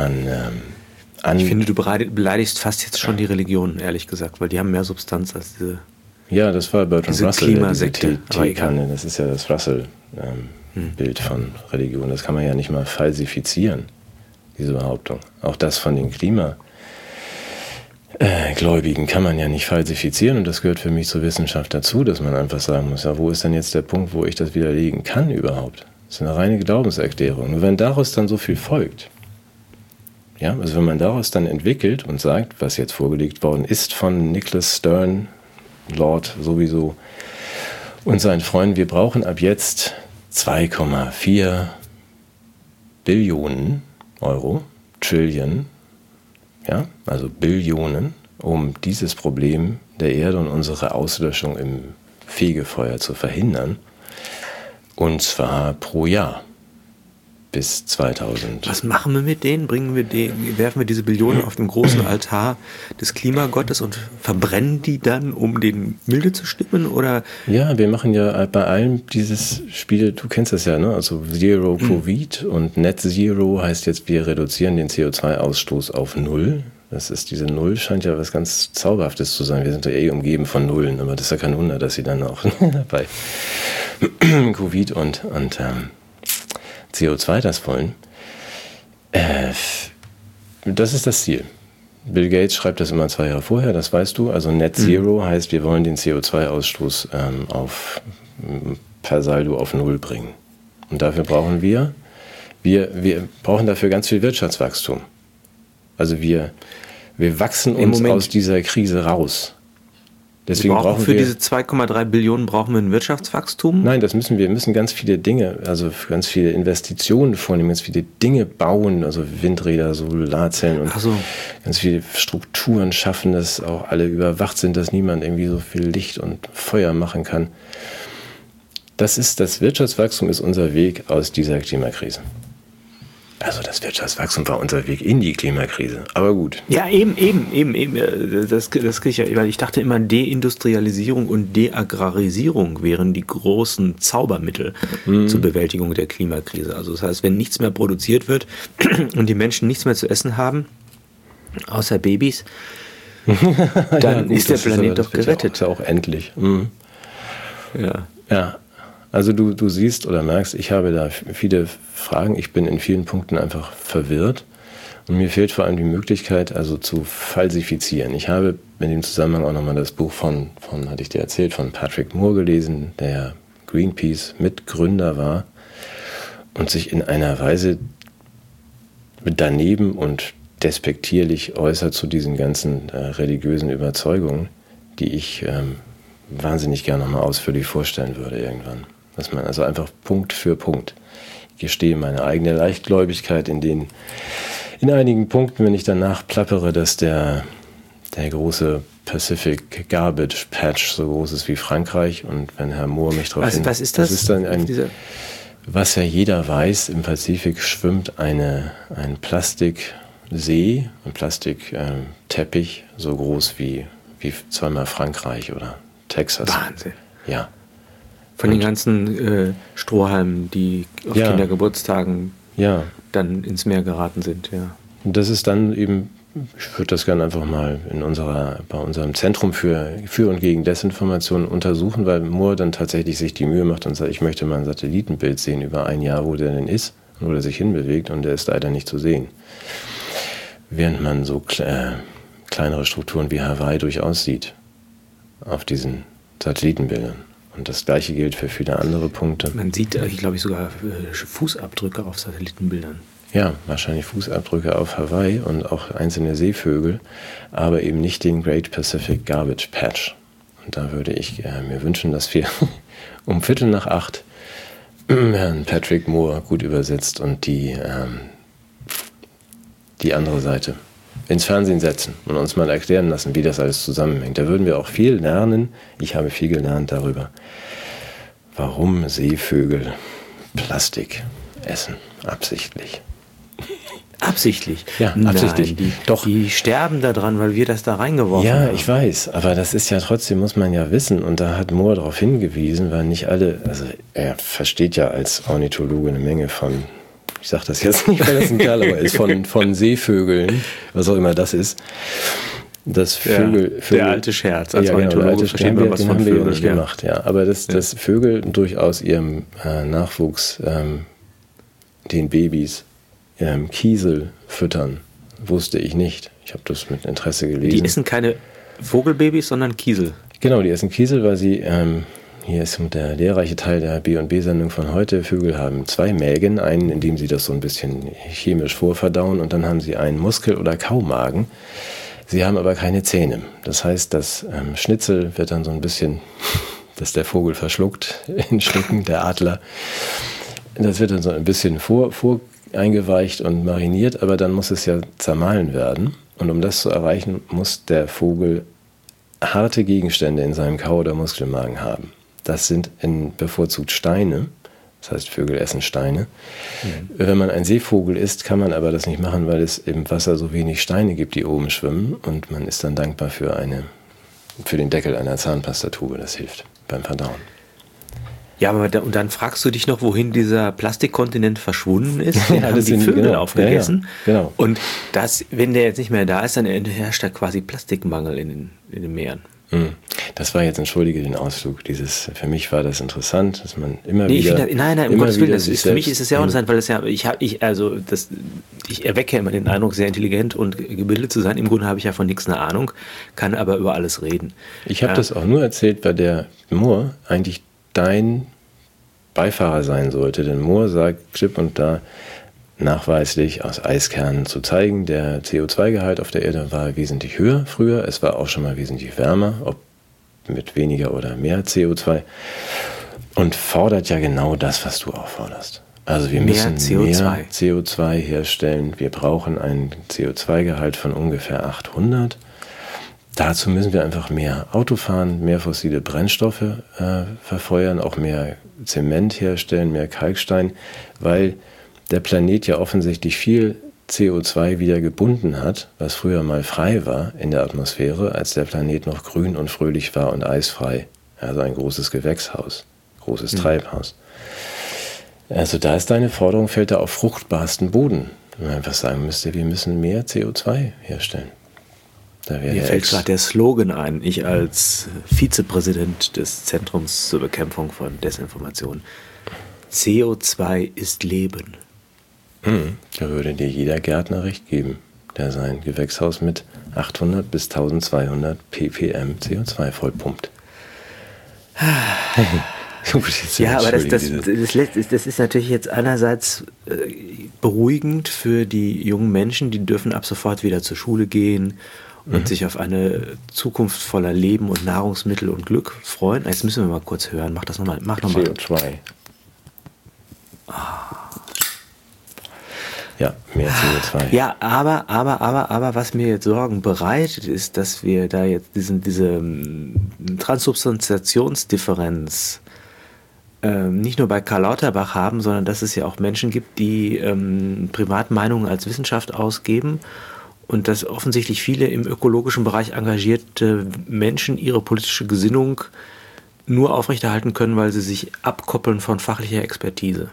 ich finde, du beleidigst fast jetzt schon die Religionen, ehrlich gesagt, weil die haben mehr Substanz als diese... Ja, das war Bertrand Russell, diese Teekanne. Das ist ja das Russell-Bild von Religion. Das kann man ja nicht mal falsifizieren, diese Behauptung. Auch das von den Klimagläubigen kann man ja nicht falsifizieren. Und das gehört für mich zur Wissenschaft dazu, dass man einfach sagen muss, ja, wo ist denn jetzt der Punkt, wo ich das widerlegen kann überhaupt? Das ist eine reine Glaubenserklärung. Nur wenn daraus dann so viel folgt, ja, also wenn man daraus dann entwickelt und sagt, was jetzt vorgelegt worden ist von Nicholas Stern, Lord sowieso, und seinen Freunden, wir brauchen ab jetzt 2,4 Billionen Euro, Trillion, ja, also Billionen, um dieses Problem der Erde und unsere Auslöschung im Fegefeuer zu verhindern. Und zwar pro Jahr bis 2000. Was machen wir mit denen? Werfen wir diese Billionen auf den großen Altar des Klimagottes und verbrennen die dann, um den milde zu stimmen? Oder? Ja, wir machen ja bei allem dieses Spiel, du kennst das ja, ne? Also Zero Covid und Net Zero heißt jetzt, wir reduzieren den CO2-Ausstoß auf 0. Das ist, diese Null scheint ja was ganz Zauberhaftes zu sein. Wir sind ja umgeben von Nullen, aber das ist ja kein Wunder, dass sie dann auch bei Covid und CO2 das wollen. Das ist das Ziel. Bill Gates schreibt das immer 2 Jahre vorher, das weißt du. Also Net Zero heißt, wir wollen den CO2-Ausstoß per Saldo auf 0 bringen. Und dafür brauchen wir brauchen dafür ganz viel Wirtschaftswachstum. Also wir wachsen uns aus dieser Krise raus. Deswegen brauchen wir diese 2,3 Billionen brauchen wir ein Wirtschaftswachstum? Nein, wir müssen ganz viele Dinge, also ganz viele Investitionen vornehmen, ganz viele Dinge bauen, also Windräder, Solarzellen und ganz viele Strukturen schaffen, dass auch alle überwacht sind, dass niemand irgendwie so viel Licht und Feuer machen kann. Das Wirtschaftswachstum ist unser Weg aus dieser Klimakrise. Also das Wirtschaftswachstum war unser Weg in die Klimakrise. Aber gut. Ja, eben. Das kriege ich ja, weil ich dachte immer, Deindustrialisierung und Deagrarisierung wären die großen Zaubermittel zur Bewältigung der Klimakrise. Also das heißt, wenn nichts mehr produziert wird und die Menschen nichts mehr zu essen haben, außer Babys, dann ist der Planet doch gerettet. Ja auch endlich. Ja. Also du siehst oder merkst, ich habe da viele Fragen. Ich bin in vielen Punkten einfach verwirrt. Und mir fehlt vor allem die Möglichkeit, also zu falsifizieren. Ich habe in dem Zusammenhang auch nochmal das Buch hatte ich dir erzählt, von Patrick Moore gelesen, der Greenpeace Mitgründer war und sich in einer Weise daneben und despektierlich äußert zu diesen ganzen religiösen Überzeugungen, die ich wahnsinnig gerne nochmal ausführlich vorstellen würde irgendwann. Dass man also einfach Punkt für Punkt, ich gestehe meine eigene Leichtgläubigkeit in einigen Punkten, wenn ich danach plappere, dass der große Pacific Garbage Patch so groß ist wie Frankreich, und wenn Herr Moore mich darauf was ist das? Das ist dann was ja jeder weiß, im Pazifik schwimmt ein Plastiksee, ein Plastikteppich, so groß wie zweimal Frankreich oder Texas. Wahnsinn. Ja. Von den ganzen Strohhalmen, die auf Kindergeburtstagen dann ins Meer geraten sind, ja. Und das ist dann eben, ich würde das gerne einfach mal bei unserem Zentrum für und gegen Desinformation untersuchen, weil Moore dann tatsächlich sich die Mühe macht und sagt, ich möchte mal ein Satellitenbild sehen über ein Jahr, wo der denn ist und wo der sich hinbewegt, und der ist leider nicht zu sehen. Während man so kleinere Strukturen wie Hawaii durchaus sieht auf diesen Satellitenbildern. Und das Gleiche gilt für viele andere Punkte. Man sieht, ich glaube, sogar Fußabdrücke auf Satellitenbildern. Ja, wahrscheinlich Fußabdrücke auf Hawaii und auch einzelne Seevögel, aber eben nicht den Great Pacific Garbage Patch. Und da würde ich mir wünschen, dass wir um 7:45 Herrn Patrick Moore gut übersetzt und die andere Seite ins Fernsehen setzen und uns mal erklären lassen, wie das alles zusammenhängt. Da würden wir auch viel lernen. Ich habe viel gelernt darüber, warum Seevögel Plastik essen, absichtlich. Absichtlich? Ja, absichtlich. Nein, die sterben da dran, weil wir das da reingeworfen haben. Ja, ich weiß, aber das ist ja trotzdem, muss man ja wissen, und da hat Moore darauf hingewiesen, weil nicht alle, also er versteht ja als Ornithologe eine Menge von, ich sage das jetzt nicht, weil das ein Kerl aber ist, von Seevögeln, was auch immer das ist. Das Vögel, der alte Scherz, als Ornithologe verstehen wir was von Vögeln. Vögeln. Nicht gemacht, ja. Aber dass Vögel durchaus ihrem Nachwuchs, den Babys, Kiesel füttern, wusste ich nicht. Ich habe das mit Interesse gelesen. Die essen keine Vogelbabys, sondern Kiesel. Genau, die essen Kiesel, weil sie, hier ist der lehrreiche Teil der B&B-Sendung von heute, Vögel haben 2 Mägen, einen, in dem sie das so ein bisschen chemisch vorverdauen, und dann haben sie einen Muskel- oder Kaumagen. Sie haben aber keine Zähne. Das heißt, das Schnitzel wird dann so ein bisschen, das der Vogel verschluckt in Stücken, der Adler. Das wird dann so ein bisschen eingeweicht und mariniert, aber dann muss es ja zermahlen werden. Und um das zu erreichen, muss der Vogel harte Gegenstände in seinem Kau- oder Muskelmagen haben. Das sind bevorzugt Steine. Das heißt, Vögel essen Steine. Mhm. Wenn man ein Seevogel isst, kann man aber das nicht machen, weil es im Wasser so wenig Steine gibt, die oben schwimmen. Und man ist dann dankbar für den Deckel einer Zahnpastatube. Das hilft beim Verdauen. Ja, aber und dann fragst du dich noch, wohin dieser Plastikkontinent verschwunden ist. Den haben die Vögel aufgegessen. Ja, genau. Und wenn der jetzt nicht mehr da ist, dann herrscht da quasi Plastikmangel in den Meeren. Das war jetzt, entschuldige den Ausflug, für mich war das interessant, dass man immer wieder... Nein, um Gottes Willen, für mich ist es ja auch interessant, weil ich erwecke ja immer den Eindruck, sehr intelligent und gebildet zu sein. Im Grunde habe ich ja von nichts eine Ahnung, kann aber über alles reden. Ich habe das auch nur erzählt, weil der Moore eigentlich dein Beifahrer sein sollte, denn Moore sagt klipp und klar, nachweislich aus Eiskernen zu zeigen, der CO2-Gehalt auf der Erde war wesentlich höher früher, es war auch schon mal wesentlich wärmer, ob mit weniger oder mehr CO2, und fordert ja genau das, was du auch forderst. Also wir müssen mehr CO2 herstellen, wir brauchen einen CO2-Gehalt von ungefähr 800. Dazu müssen wir einfach mehr Auto fahren, mehr fossile Brennstoffe verfeuern, auch mehr Zement herstellen, mehr Kalkstein, weil der Planet ja offensichtlich viel CO2 wieder gebunden hat, was früher mal frei war in der Atmosphäre, als der Planet noch grün und fröhlich war und eisfrei. Also ein großes Gewächshaus, großes Treibhaus. Also da ist deine Forderung, fällt da auf fruchtbarsten Boden. Wenn man einfach sagen müsste, wir müssen mehr CO2 herstellen. Mir fällt gerade der Slogan ein, ich als Vizepräsident des Zentrums zur Bekämpfung von Desinformation. CO2 ist Leben. Da würde dir jeder Gärtner recht geben, der sein Gewächshaus mit 800 bis 1200 ppm CO2 vollpumpt. Ja, aber das ist natürlich jetzt einerseits beruhigend für die jungen Menschen, die dürfen ab sofort wieder zur Schule gehen und sich auf eine Zukunft voller Leben und Nahrungsmittel und Glück freuen. Jetzt müssen wir mal kurz hören. Mach das nochmal. CO2. Ja, mehr CO2. Ja, aber was mir jetzt Sorgen bereitet, ist, dass wir da jetzt diese Transsubstantiationsdifferenz nicht nur bei Karl Lauterbach haben, sondern dass es ja auch Menschen gibt, die Privatmeinungen als Wissenschaft ausgeben und dass offensichtlich viele im ökologischen Bereich engagierte Menschen ihre politische Gesinnung nur aufrechterhalten können, weil sie sich abkoppeln von fachlicher Expertise.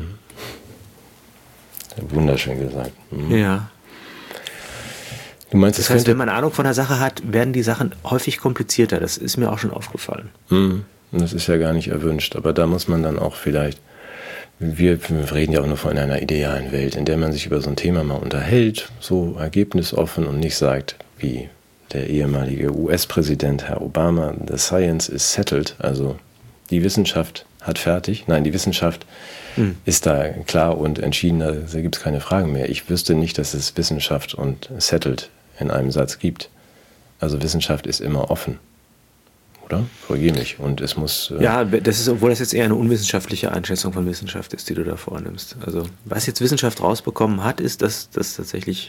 Wunderschön gesagt. Ja. Du meinst, das heißt, wenn man Ahnung von der Sache hat, werden die Sachen häufig komplizierter. Das ist mir auch schon aufgefallen. Das ist ja gar nicht erwünscht. Aber da muss man dann auch vielleicht, wir reden ja auch nur von einer idealen Welt, in der man sich über so ein Thema mal unterhält, so ergebnisoffen und nicht sagt, wie der ehemalige US-Präsident Herr Obama, the science is settled, also die Wissenschaft hat fertig. Nein, die Wissenschaft ist da klar und entschieden, da gibt es keine Fragen mehr. Ich wüsste nicht, dass es Wissenschaft und settled in einem Satz gibt. Also Wissenschaft ist immer offen. Oder? Korrigiere mich. Und es muss. Ja, das ist, obwohl das jetzt eher eine unwissenschaftliche Einschätzung von Wissenschaft ist, die du da vornimmst. Also, was jetzt Wissenschaft rausbekommen hat, ist, dass das tatsächlich.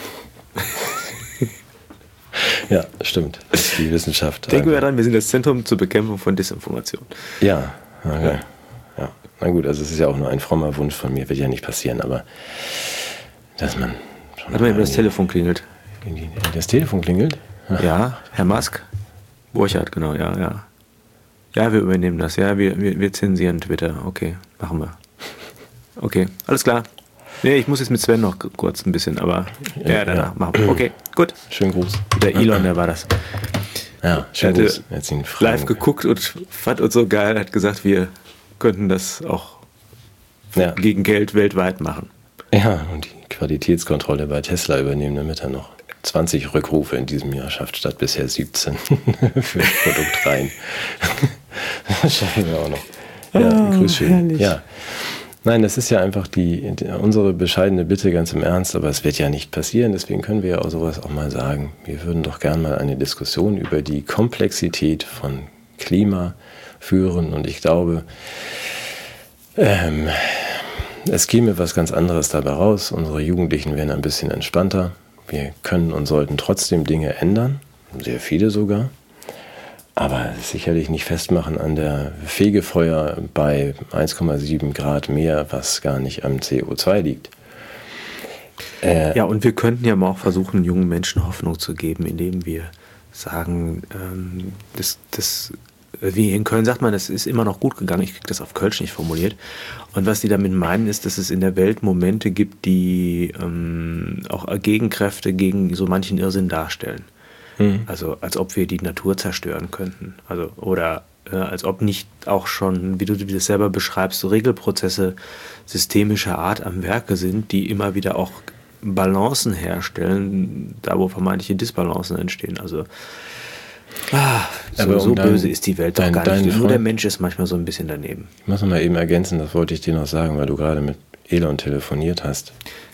Ja, stimmt. Das ist die Wissenschaft. Denken wir daran, wir sind das Zentrum zur Bekämpfung von Desinformation. Ja, okay. Ja. Na gut, also es ist ja auch nur ein frommer Wunsch von mir, wird ja nicht passieren, aber dass man. Warte mal, das Telefon klingelt. Das Telefon klingelt? Ja, Herr Musk. Burchard, genau, ja. Ja, wir übernehmen das. Ja, wir zensieren Twitter. Okay, machen wir. Okay, alles klar. Nee, ich muss jetzt mit Sven noch kurz ein bisschen, aber danach machen wir. Okay, gut. Schönen Gruß. Der Elon, der war das. Ja, schönen Gruß. Live geguckt und fand uns so geil, hat gesagt, wir könnten das auch gegen Geld weltweit machen. Ja, und die Qualitätskontrolle bei Tesla übernehmen, damit er noch 20 Rückrufe in diesem Jahr schafft, statt bisher 17 für das Produkt rein. Das schaffen wir auch noch. Ja, grüß schön. Herrlich. Ja. Nein, das ist ja einfach unsere bescheidene Bitte ganz im Ernst, aber es wird ja nicht passieren, deswegen können wir ja auch sowas auch mal sagen. Wir würden doch gern mal eine Diskussion über die Komplexität von Klima führen und ich glaube, es käme was ganz anderes dabei raus. Unsere Jugendlichen wären ein bisschen entspannter. Wir können und sollten trotzdem Dinge ändern, sehr viele sogar. Aber sicherlich nicht festmachen an der Fegefeuer bei 1,7 Grad mehr, was gar nicht am CO2 liegt. Ja, und wir könnten ja mal auch versuchen, jungen Menschen Hoffnung zu geben, indem wir sagen, wie in Köln sagt man, das ist immer noch gut gegangen. Ich kriege das auf Kölsch nicht formuliert. Und was die damit meinen, ist, dass es in der Welt Momente gibt, die auch Gegenkräfte gegen so manchen Irrsinn darstellen. Also als ob wir die Natur zerstören könnten. Also oder als ob nicht auch schon, wie du das selber beschreibst, so Regelprozesse systemischer Art am Werke sind, die immer wieder auch Balancen herstellen, da wo vermeintliche Disbalancen entstehen. Also so böse ist die Welt doch gar nicht. Nur der Mensch ist manchmal so ein bisschen daneben. Ich muss noch mal eben ergänzen, das wollte ich dir noch sagen, weil du gerade mit Elon telefoniert hast.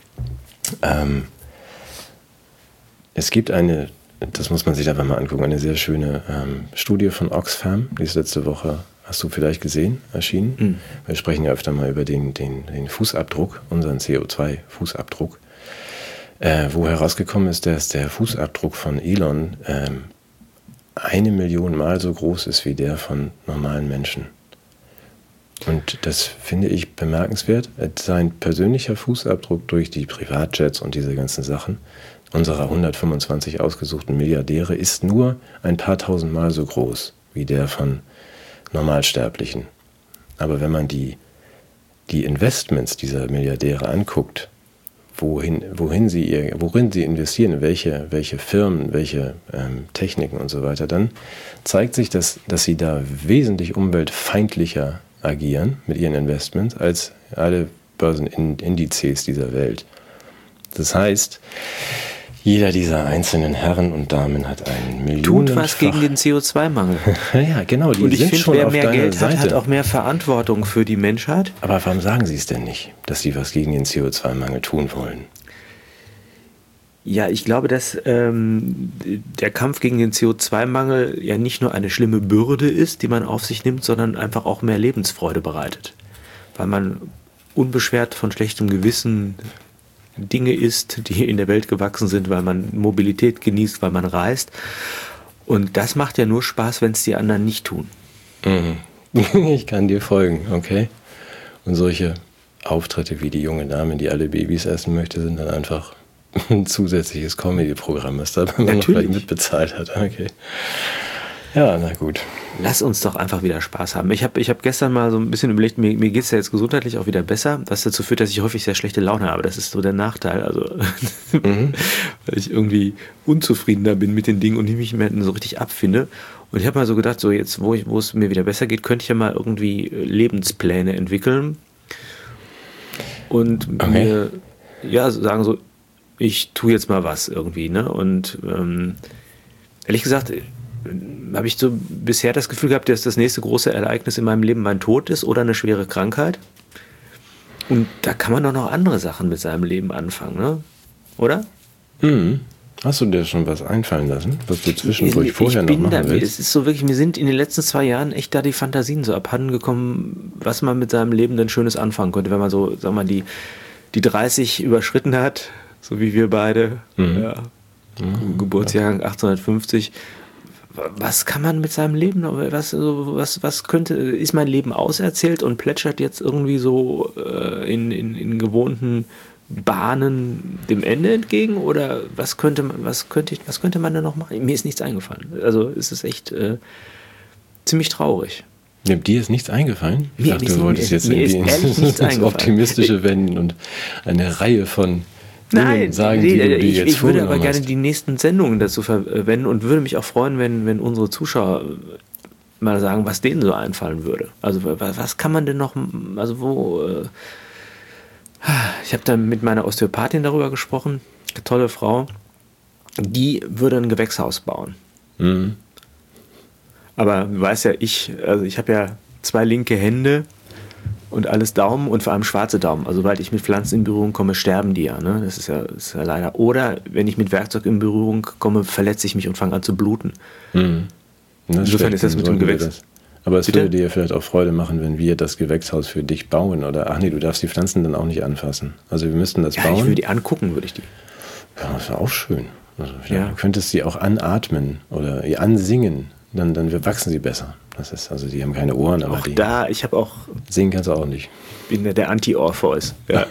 Es gibt das muss man sich einfach mal angucken, eine sehr schöne Studie von Oxfam, die ist letzte Woche, hast du vielleicht gesehen, erschienen. Wir sprechen ja öfter mal über den Fußabdruck, unseren CO2-Fußabdruck, wo herausgekommen ist, dass der Fußabdruck von Elon 1 Million Mal so groß ist wie der von normalen Menschen. Und das finde ich bemerkenswert. Sein persönlicher Fußabdruck durch die Privatjets und diese ganzen Sachen unserer 125 ausgesuchten Milliardäre ist nur ein paar tausend Mal so groß wie der von Normalsterblichen. Aber wenn man die Investments dieser Milliardäre anguckt, worin sie investieren, in welche Firmen, welche Techniken und so weiter, dann zeigt sich, dass sie da wesentlich umweltfeindlicher agieren mit ihren Investments als alle Börsenindizes dieser Welt. Das heißt, jeder dieser einzelnen Herren und Damen hat einen Millionenfach. Tut was gegen den CO2-Mangel. Ja, genau. Und ich finde, wer mehr Geld hat, hat auch mehr Verantwortung für die Menschheit. Aber warum sagen Sie es denn nicht, dass Sie was gegen den CO2-Mangel tun wollen? Ja, ich glaube, dass der Kampf gegen den CO2-Mangel ja nicht nur eine schlimme Bürde ist, die man auf sich nimmt, sondern einfach auch mehr Lebensfreude bereitet. Weil man unbeschwert von schlechtem Gewissen Dinge isst, die in der Welt gewachsen sind, weil man Mobilität genießt, weil man reist. Und das macht ja nur Spaß, wenn es die anderen nicht tun. Mhm. Ich kann dir folgen, okay? Und solche Auftritte wie die junge Dame, die alle Babys essen möchte, sind dann einfach ein zusätzliches Comedy-Programm, was da man noch vielleicht mitbezahlt hat. Okay. Ja, na gut. Lass uns doch einfach wieder Spaß haben. Ich hab gestern mal so ein bisschen überlegt, mir geht es ja jetzt gesundheitlich auch wieder besser, was dazu führt, dass ich häufig sehr schlechte Laune habe. Das ist so der Nachteil. Also, weil ich irgendwie unzufriedener bin mit den Dingen und ich mich mehr so richtig abfinde. Und ich habe mal so gedacht, so jetzt, wo es mir wieder besser geht, könnte ich ja mal irgendwie Lebenspläne entwickeln und mir sagen so, ich tue jetzt mal was irgendwie, ne? Und ehrlich gesagt habe ich so bisher das Gefühl gehabt, dass das nächste große Ereignis in meinem Leben mein Tod ist oder eine schwere Krankheit. Und da kann man doch noch andere Sachen mit seinem Leben anfangen, ne? Oder? Mhm. Hast du dir schon was einfallen lassen, was du zwischendurch vorher noch machen willst? Es ist so wirklich, mir sind in den letzten 2 Jahren echt da die Fantasien so abhanden gekommen, was man mit seinem Leben denn Schönes anfangen könnte, wenn man so, sagen wir mal, die 30 überschritten hat, so wie wir beide, Geburtsjahrgang 1850. Was kann man mit seinem Leben, was könnte, ist mein Leben auserzählt und plätschert jetzt irgendwie so in gewohnten Bahnen dem Ende entgegen, oder was könnte man denn noch machen? Mir ist nichts eingefallen. Also es ist echt ziemlich traurig. Ja, dir ist nichts eingefallen? Ich dachte, du wolltest jetzt irgendwie ins Optimistische wenden und eine Reihe von Dingen sagen, die du dir jetzt ich würde aber vorgenommen gerne hast. die nächsten Sendungen dazu verwenden und würde mich auch freuen, wenn unsere Zuschauer mal sagen, was denen so einfallen würde. Also was kann man denn noch, also ich habe da mit meiner Osteopathin darüber gesprochen, eine tolle Frau, die würde ein Gewächshaus bauen. Mhm. Aber du weißt ja, ich habe ja 2 linke Hände und alles Daumen und vor allem schwarze Daumen. Also sobald ich mit Pflanzen in Berührung komme, sterben die ja. Ne? Das ist ja leider. Oder wenn ich mit Werkzeug in Berührung komme, verletze ich mich und fange an zu bluten. Mhm. Insofern ist das mit dem Gewächs. Aber es würde dir vielleicht auch Freude machen, wenn wir das Gewächshaus für dich bauen. Oder, ach nee, du darfst die Pflanzen dann auch nicht anfassen. Also wir müssten das bauen. Ich würde die angucken, würde ich die. Ja, das ist auch schön. Also, du könntest sie auch anatmen oder ansingen. Dann wachsen sie besser. Das ist, also die haben keine Ohren, aber ich habe auch... Singen kannst du auch nicht. Bin der Anti-Orpheus. Ja.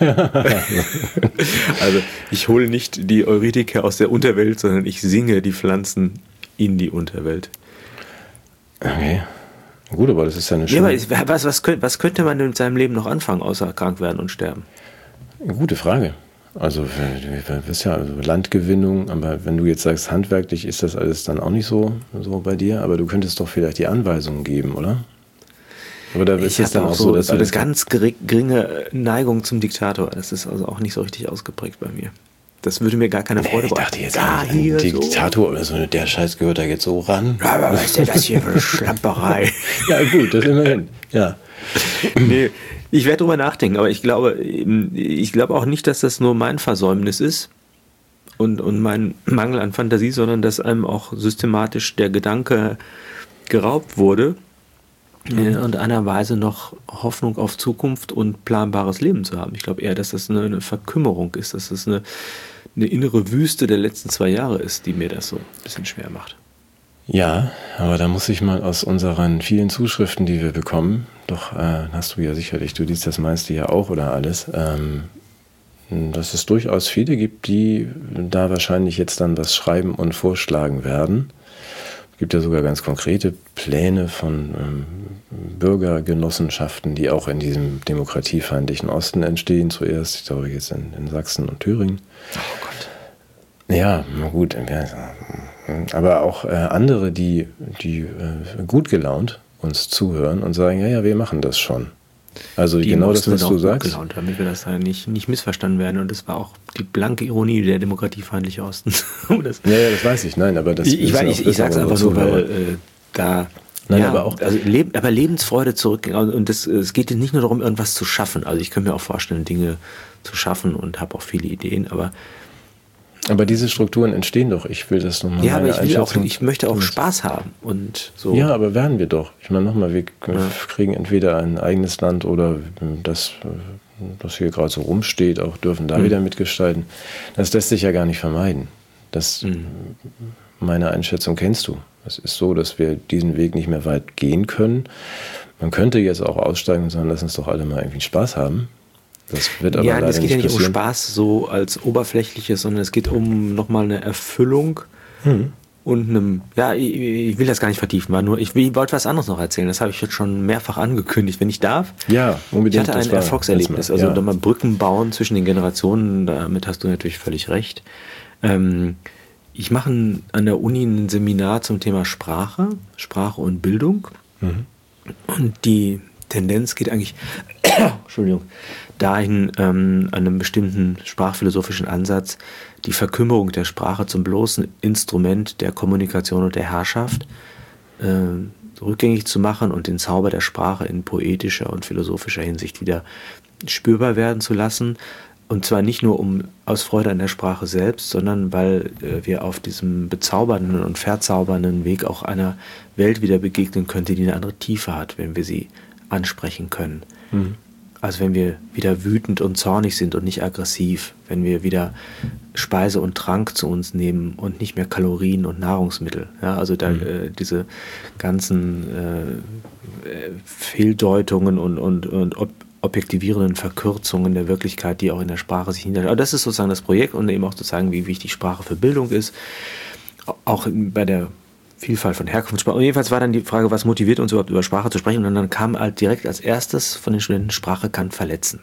Also ich hole nicht die Eurydiker aus der Unterwelt, sondern ich singe die Pflanzen in die Unterwelt. Okay. Gut, aber das ist ja eine schöne... Ja, aber was könnte man denn mit seinem Leben noch anfangen, außer krank werden und sterben? Gute Frage. Also, das ist ja Landgewinnung, aber wenn du jetzt sagst, handwerklich ist das alles dann auch nicht so bei dir, aber du könntest doch vielleicht die Anweisungen geben, oder? Oder ist es dann auch so, dass eine ganz geringe Neigung zum Diktator. Das ist also auch nicht so richtig ausgeprägt bei mir. Das würde mir gar keine Freude bereiten. Ich dachte jetzt, ein Diktator oder so, der Scheiß gehört da jetzt so ran. Ja, aber was ist denn das hier für eine Schlamperei? Ja gut, das immerhin, ja. Nee, ich werde drüber nachdenken, aber ich glaube auch nicht, dass das nur mein Versäumnis ist und mein Mangel an Fantasie, sondern dass einem auch systematisch der Gedanke geraubt wurde, und einer Weise noch Hoffnung auf Zukunft und planbares Leben zu haben. Ich glaube eher, dass das eine Verkümmerung ist, dass das eine innere Wüste der letzten 2 Jahre ist, die mir das so ein bisschen schwer macht. Ja, aber da muss ich mal aus unseren vielen Zuschriften, die wir bekommen, doch hast du ja sicherlich, du liest das meiste ja auch oder alles, dass es durchaus viele gibt, die da wahrscheinlich jetzt dann was schreiben und vorschlagen werden. Es gibt ja sogar ganz konkrete Pläne von Bürgergenossenschaften, die auch in diesem demokratiefeindlichen Osten entstehen. Zuerst, ich glaube jetzt in Sachsen und Thüringen. Oh Gott. Ja, na gut. Aber auch andere, die gut gelaunt uns zuhören und sagen, ja, wir machen das schon. Also die genau das, was du sagst. Gelaunt, damit wir das da nicht missverstanden werden. Und das war auch die blanke Ironie der demokratiefeindliche Osten. das weiß ich, nein, aber das ich sage es einfach nur, weil da... Nein, ja, aber auch aber Lebensfreude zurück. Und es geht nicht nur darum, irgendwas zu schaffen. Also ich kann mir auch vorstellen, Dinge zu schaffen und habe auch viele Ideen, aber Aber diese Strukturen entstehen doch. Ich will das nochmal. Ja, aber ich möchte auch Spaß haben und so. Ja, aber werden wir doch. Ich meine nochmal, wir kriegen entweder ein eigenes Land oder das hier gerade so rumsteht, auch dürfen da wieder mitgestalten. Das lässt sich ja gar nicht vermeiden. Meine Einschätzung kennst du. Es ist so, dass wir diesen Weg nicht mehr weit gehen können. Man könnte jetzt auch aussteigen und sagen, lass uns doch alle mal irgendwie Spaß haben. Das wird aber leider nicht passieren. Ja, es geht ja nicht um Spaß so als Oberflächliches, sondern es geht um nochmal eine Erfüllung und einem, ja, ich will das gar nicht vertiefen, war nur, ich wollte was anderes noch erzählen, das habe ich jetzt schon mehrfach angekündigt, wenn ich darf. Ja, unbedingt. Ich hatte ein Erfolgserlebnis, also nochmal Brücken bauen zwischen den Generationen, damit hast du natürlich völlig recht. Ich mache an der Uni ein Seminar zum Thema Sprache und Bildung. Und die Tendenz geht eigentlich Entschuldigung, dahin, an einem bestimmten sprachphilosophischen Ansatz, die Verkümmerung der Sprache zum bloßen Instrument der Kommunikation und der Herrschaft rückgängig zu machen und den Zauber der Sprache in poetischer und philosophischer Hinsicht wieder spürbar werden zu lassen. Und zwar nicht nur aus Freude an der Sprache selbst, sondern weil wir auf diesem bezaubernden und verzaubernden Weg auch einer Welt wieder begegnen könnte, die eine andere Tiefe hat, wenn wir sie ansprechen können. Also wenn wir wieder wütend und zornig sind und nicht aggressiv, wenn wir wieder Speise und Trank zu uns nehmen und nicht mehr Kalorien und Nahrungsmittel. Ja, also diese ganzen Fehldeutungen und objektivierenden Verkürzungen der Wirklichkeit, die auch in der Sprache sich niederschlagen. Aber das ist sozusagen das Projekt und eben auch zu zeigen, wie wichtig Sprache für Bildung ist. Auch bei der Vielfalt von Herkunftssprachen. Und jedenfalls war dann die Frage, was motiviert uns überhaupt über Sprache zu sprechen? Und dann kam halt direkt als erstes von den Studenten, Sprache kann verletzen.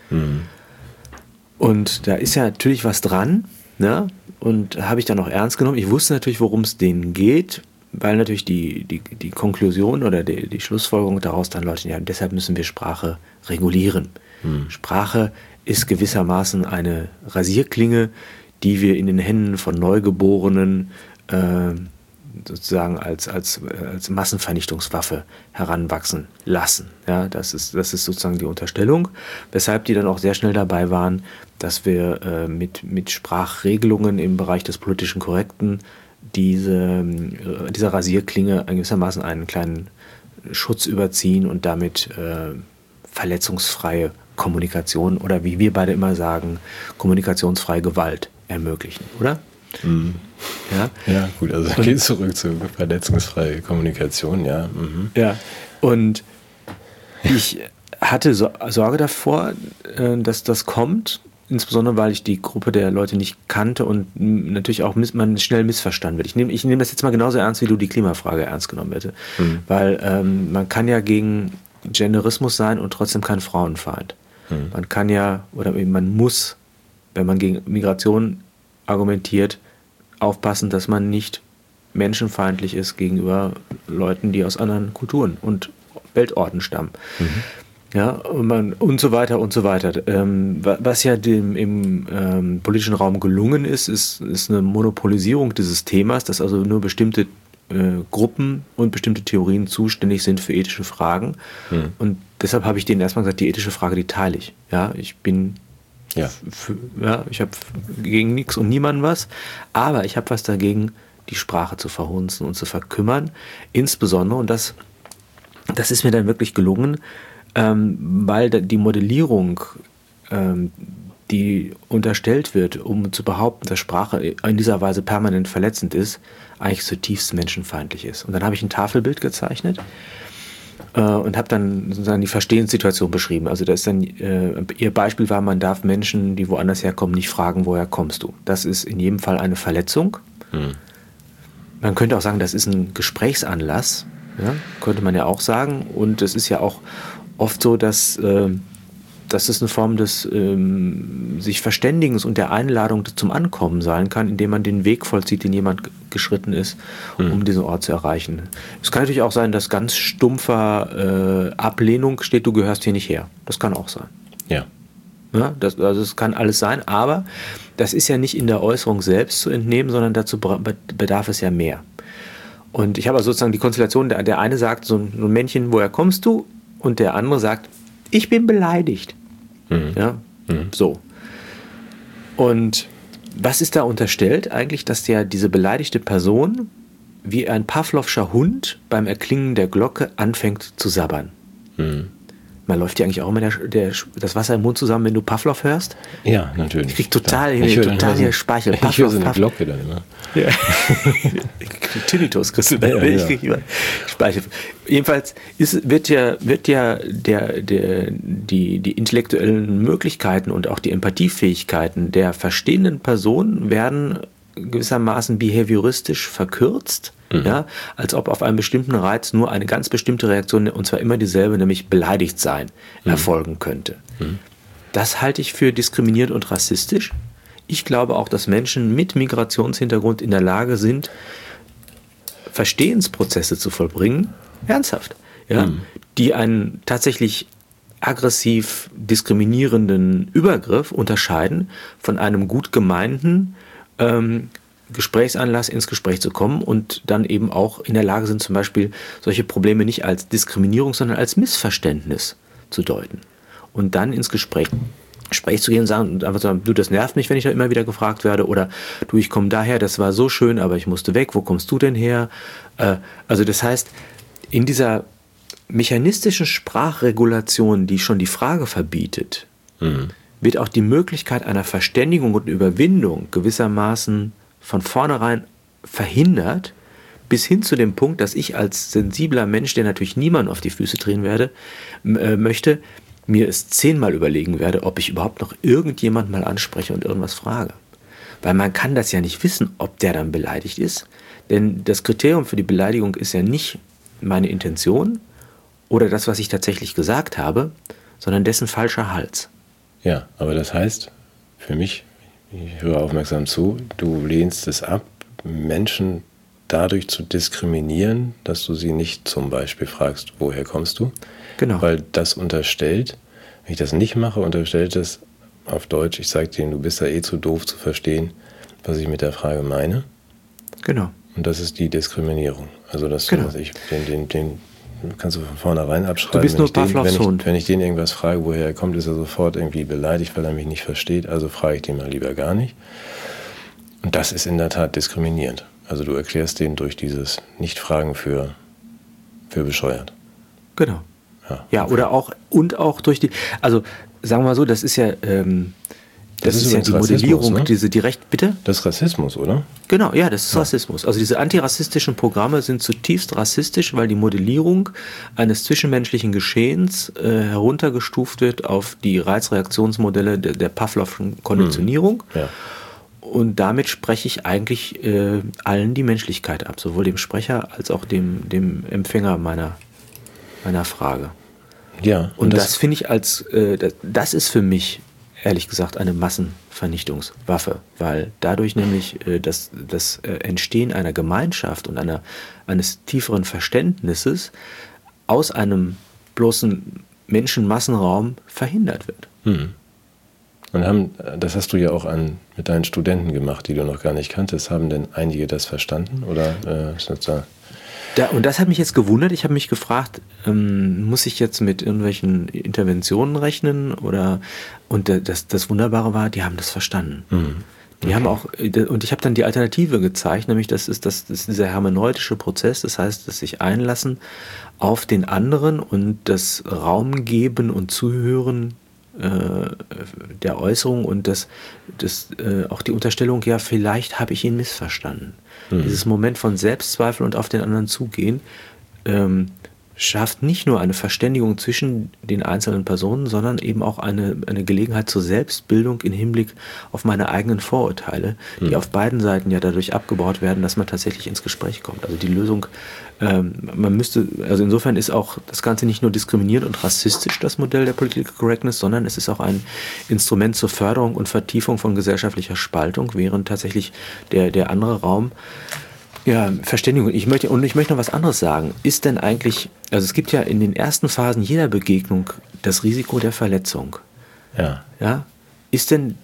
Und da ist ja natürlich was dran, ne? Und habe ich dann auch ernst genommen. Ich wusste natürlich, worum es denen geht, weil natürlich die Konklusion oder die Schlussfolgerung daraus dann lautet, ja, deshalb müssen wir Sprache regulieren. Sprache ist gewissermaßen eine Rasierklinge, die wir in den Händen von Neugeborenen sozusagen als Massenvernichtungswaffe heranwachsen lassen. Ja, das ist sozusagen die Unterstellung, weshalb die dann auch sehr schnell dabei waren, dass wir mit Sprachregelungen im Bereich des politischen Korrekten dieser Rasierklinge gewissermaßen einen kleinen Schutz überziehen und damit verletzungsfreie Kommunikation oder wie wir beide immer sagen, kommunikationsfreie Gewalt ermöglichen, oder? Ja, gut, also geht zurück zur verletzungsfreie Kommunikation, ja. Ja, und ich hatte Sorge davor, dass das kommt, insbesondere weil ich die Gruppe der Leute nicht kannte und natürlich auch man schnell missverstanden wird. Ich nehme das jetzt mal genauso ernst, wie du die Klimafrage ernst genommen hätte, weil man kann ja gegen Genderismus sein und trotzdem kein Frauenfeind. Man kann ja, oder man muss, wenn man gegen Migration argumentiert, aufpassen, dass man nicht menschenfeindlich ist gegenüber Leuten, die aus anderen Kulturen und Weltorten stammen. Ja, und so weiter und so weiter. Was ja im politischen Raum gelungen ist eine Monopolisierung dieses Themas, dass also nur bestimmte Gruppen und bestimmte Theorien zuständig sind für ethische Fragen. Und deshalb habe ich denen erstmal gesagt, die ethische Frage, die teile ich. Ja, ich bin ich habe gegen nichts und niemanden was, aber ich habe was dagegen, die Sprache zu verhunzen und zu verkümmern. Insbesondere, und das ist mir dann wirklich gelungen, weil die Modellierung, die unterstellt wird, um zu behaupten, dass Sprache in dieser Weise permanent verletzend ist, eigentlich zutiefst menschenfeindlich ist. Und dann habe ich ein Tafelbild gezeichnet und habe dann sozusagen die Verstehenssituation beschrieben. Also das ist dann, ihr Beispiel war, man darf Menschen, die woanders herkommen, nicht fragen, woher kommst du. Das ist in jedem Fall eine Verletzung. Man könnte auch sagen, das ist ein Gesprächsanlass, ja, könnte man ja auch sagen. Und es ist ja auch oft so, dass es eine Form des sich Verständigens und der Einladung zum Ankommen sein kann, indem man den Weg vollzieht, den jemand geschritten ist, um diesen Ort zu erreichen. Es kann natürlich auch sein, dass ganz stumpfer Ablehnung steht, du gehörst hier nicht her. Das kann auch sein. Ja. Ja, das kann alles sein, aber das ist ja nicht in der Äußerung selbst zu entnehmen, sondern dazu bedarf es ja mehr. Und ich habe also sozusagen die Konstellation, der eine sagt, so ein Männchen, woher kommst du? Und der andere sagt, ich bin beleidigt. Ja, so. Und was ist da unterstellt eigentlich, dass diese beleidigte Person wie ein Pawlowscher Hund beim Erklingen der Glocke anfängt zu sabbern? Man läuft dir eigentlich auch immer das Wasser im Mund zusammen, wenn du Pawlow hörst? Ja, natürlich. Ich krieg total hier Speichel. Ich höre so eine Glocke dann immer. Ja. Tinnitus kriegst du dann. Ich krieg immer Speichel. Jedenfalls wird ja die intellektuellen Möglichkeiten und auch die Empathiefähigkeiten der verstehenden Person werden gewissermaßen behavioristisch verkürzt, ja, als ob auf einen bestimmten Reiz nur eine ganz bestimmte Reaktion, und zwar immer dieselbe, nämlich beleidigt sein, erfolgen könnte. Das halte ich für diskriminierend und rassistisch. Ich glaube auch, dass Menschen mit Migrationshintergrund in der Lage sind, Verstehensprozesse zu vollbringen, ernsthaft, ja, die einen tatsächlich aggressiv diskriminierenden Übergriff unterscheiden von einem gut gemeinten Gesprächsanlass, ins Gespräch zu kommen und dann eben auch in der Lage sind, zum Beispiel solche Probleme nicht als Diskriminierung, sondern als Missverständnis zu deuten. Und dann ins Gespräch zu gehen und einfach sagen, du, das nervt mich, wenn ich da immer wieder gefragt werde, oder du, ich komme daher, das war so schön, aber ich musste weg, wo kommst du denn her? Also das heißt, in dieser mechanistischen Sprachregulation, die schon die Frage verbietet, wird auch die Möglichkeit einer Verständigung und Überwindung gewissermaßen von vornherein verhindert, bis hin zu dem Punkt, dass ich als sensibler Mensch, der natürlich niemand auf die Füße drehen möchte, mir es 10-mal überlegen werde, ob ich überhaupt noch irgendjemand mal anspreche und irgendwas frage. Weil man kann das ja nicht wissen, ob der dann beleidigt ist, denn das Kriterium für die Beleidigung ist ja nicht meine Intention oder das, was ich tatsächlich gesagt habe, sondern dessen falscher Hals. Ja, aber das heißt, für mich, ich höre aufmerksam zu, du lehnst es ab, Menschen dadurch zu diskriminieren, dass du sie nicht zum Beispiel fragst, woher kommst du? Genau. Weil das unterstellt, wenn ich das nicht mache, unterstellt es auf Deutsch, ich sage denen, du bist ja zu doof zu verstehen, was ich mit der Frage meine. Genau. Und das ist die Diskriminierung. Also das, genau. Was ich den kannst du von vornherein abschreiben. Du bist nur Pawlows Hund. Wenn ich den irgendwas frage, woher er kommt, ist er sofort irgendwie beleidigt, weil er mich nicht versteht. Also frage ich den mal lieber gar nicht. Und das ist in der Tat diskriminierend. Also du erklärst den durch dieses Nicht-Fragen für bescheuert. Genau. Ja, okay. oder auch durch die, also sagen wir mal so, das ist ja das ist ja die Modellierung, ne? Bitte? Das ist Rassismus, oder? Genau, ja, das ist Rassismus. Also diese antirassistischen Programme sind zutiefst rassistisch, weil die Modellierung eines zwischenmenschlichen Geschehens heruntergestuft wird auf die Reizreaktionsmodelle der Pawlowschen Konditionierung. Ja. Und damit spreche ich eigentlich allen die Menschlichkeit ab, sowohl dem Sprecher als auch dem Empfänger meiner Frage. Ja. Und das finde ich das ist für mich ehrlich gesagt eine Massenvernichtungswaffe, weil dadurch nämlich das Entstehen einer Gemeinschaft und eines tieferen Verständnisses aus einem bloßen Menschenmassenraum verhindert wird. Und das hast du ja auch mit deinen Studenten gemacht, die du noch gar nicht kanntest. Haben denn einige das verstanden? Oder ist das da? Und das hat mich jetzt gewundert. Ich habe mich gefragt, muss ich jetzt mit irgendwelchen Interventionen rechnen? Und das Wunderbare war, die haben das verstanden. Die haben auch, und ich habe dann die Alternative gezeigt, nämlich das ist dieser hermeneutische Prozess, das heißt, das sich einlassen auf den anderen und das Raum geben und Zuhören der Äußerung und auch die Unterstellung, ja, vielleicht habe ich ihn missverstanden. Dieses Moment von Selbstzweifel und auf den anderen zugehen schafft nicht nur eine Verständigung zwischen den einzelnen Personen, sondern eben auch eine Gelegenheit zur Selbstbildung im Hinblick auf meine eigenen Vorurteile, die auf beiden Seiten ja dadurch abgebaut werden, dass man tatsächlich ins Gespräch kommt. Also die Lösung, also insofern ist auch das Ganze nicht nur diskriminierend und rassistisch, das Modell der Political Correctness, sondern es ist auch ein Instrument zur Förderung und Vertiefung von gesellschaftlicher Spaltung, während tatsächlich der andere Raum Verständigung. Ich möchte noch was anderes sagen. Ist denn eigentlich, also es gibt ja in den ersten Phasen jeder Begegnung das Risiko der Verletzung. Ja. Ja? Ist denn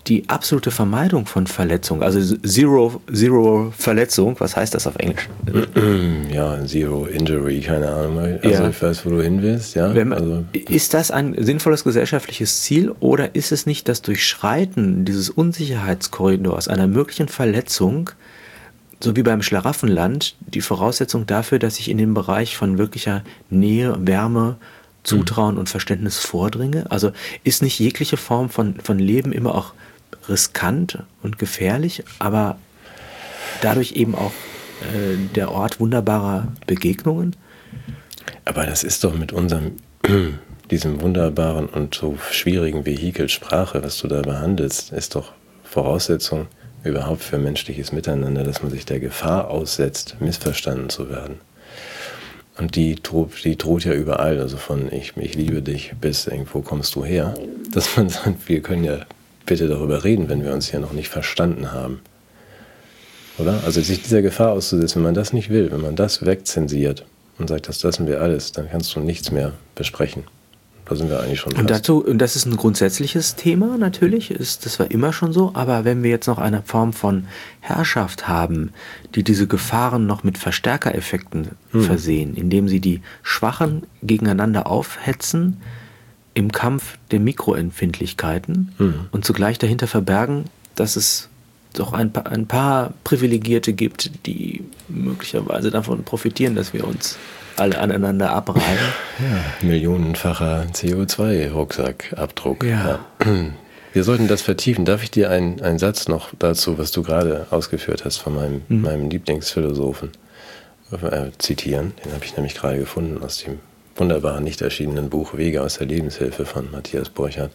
die absolute Vermeidung von Verletzung, also Zero Verletzung, was heißt das auf Englisch? Ja, Zero Injury, keine Ahnung. Also ich weiß, wo du hin willst. Ja? Ist das ein sinnvolles gesellschaftliches Ziel oder ist es nicht das Durchschreiten dieses Unsicherheitskorridors einer möglichen Verletzung, so wie beim Schlaraffenland, die Voraussetzung dafür, dass ich in den Bereich von wirklicher Nähe, Wärme, Zutrauen und Verständnis vordringe? Also ist nicht jegliche Form von Leben immer auch riskant und gefährlich, aber dadurch eben auch der Ort wunderbarer Begegnungen? Aber das ist doch mit diesem wunderbaren und so schwierigen Vehikel Sprache, was du da behandelst, ist doch Voraussetzung überhaupt für menschliches Miteinander, dass man sich der Gefahr aussetzt, missverstanden zu werden. Und die droht ja überall, also von ich liebe dich bis irgendwo kommst du her, dass man sagt, wir können ja bitte darüber reden, wenn wir uns ja noch nicht verstanden haben. Oder? Also sich dieser Gefahr auszusetzen, wenn man das nicht will, wenn man das wegzensiert und sagt, das lassen wir alles, dann kannst du nichts mehr besprechen. Da sind wir eigentlich schon fast. Und das ist ein grundsätzliches Thema natürlich, das war immer schon so, aber wenn wir jetzt noch eine Form von Herrschaft haben, die diese Gefahren noch mit Verstärkereffekten versehen, indem sie die Schwachen gegeneinander aufhetzen im Kampf der Mikroempfindlichkeiten und zugleich dahinter verbergen, dass es doch ein paar Privilegierte gibt, die möglicherweise davon profitieren, dass wir uns alle aneinander abreiben. Ja, millionenfacher CO2-Rucksackabdruck. Ja. Wir sollten das vertiefen. Darf ich dir einen Satz noch dazu, was du gerade ausgeführt hast, von meinem Lieblingsphilosophen zitieren? Den habe ich nämlich gerade gefunden aus dem wunderbaren, nicht erschienenen Buch Wege aus der Lebenshilfe von Matthias Borchardt.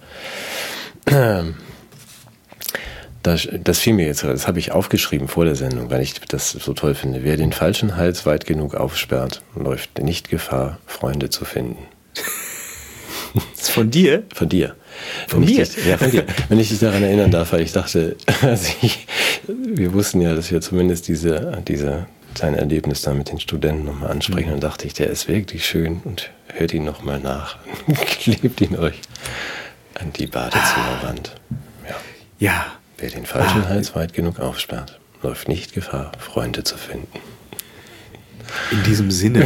Das fiel mir jetzt, das habe ich aufgeschrieben vor der Sendung, weil ich das so toll finde. Wer den falschen Hals weit genug aufsperrt, läuft nicht Gefahr, Freunde zu finden. Das ist von dir? Von dir. Von mir? Ja, von dir. Wenn ich dich daran erinnern darf, weil ich dachte, wir wussten ja, dass wir zumindest diese sein Erlebnis da mit den Studenten nochmal ansprechen. Und dachte ich, der ist wirklich schön und hört ihn nochmal nach. Klebt ihn euch an die Badezimmerwand. Ja. Wer den falschen Hals weit genug aufsperrt, läuft nicht Gefahr, Freunde zu finden. In diesem Sinne.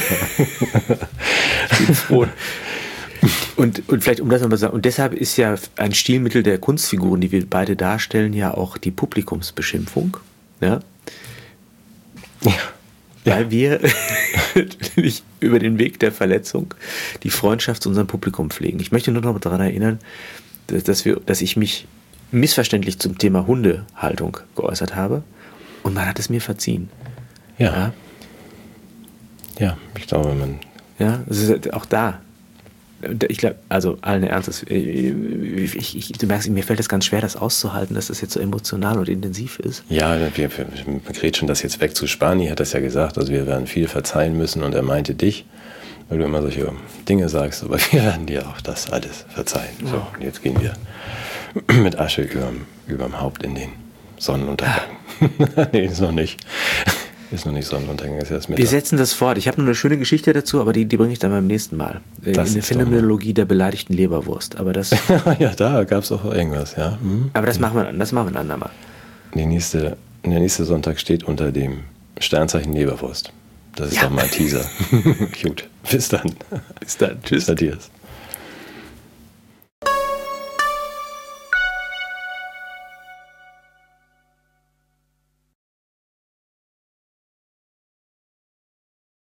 Und vielleicht, um das nochmal zu sagen, und deshalb ist ja ein Stilmittel der Kunstfiguren, die wir beide darstellen, ja auch die Publikumsbeschimpfung. Ja? Ja. Weil wir nicht über den Weg der Verletzung die Freundschaft zu unserem Publikum pflegen. Ich möchte nur noch daran erinnern, dass ich mich missverständlich zum Thema Hundehaltung geäußert habe und man hat es mir verziehen. Ja, ich glaube, Ja, es ist auch da. Ich glaube, also allen Ernstes, du merkst, mir fällt es ganz schwer, das auszuhalten, dass das jetzt so emotional und intensiv ist. Ja, wir grätschen das jetzt weg zu Spani, hat das ja gesagt, also wir werden viel verzeihen müssen und er meinte dich, weil du immer solche Dinge sagst, aber wir werden dir auch das alles verzeihen. So, und jetzt gehen wir mit Asche überm Haupt in den Sonnenuntergang. Nee, ist noch nicht. Ist noch nicht Sonnenuntergang, ist erst Mittag. Wir setzen das fort. Ich habe nur eine schöne Geschichte dazu, aber die bringe ich dann beim nächsten Mal. In der Phänomenologie der beleidigten Leberwurst. Aber das ja, da gab es auch irgendwas, ja. Aber das machen wir ein andermal. Der nächste Sonntag steht unter dem Sternzeichen Leberwurst. Das ist doch mal ein Teaser. Gut, bis dann. Bis dann. Tschüss. Matthias.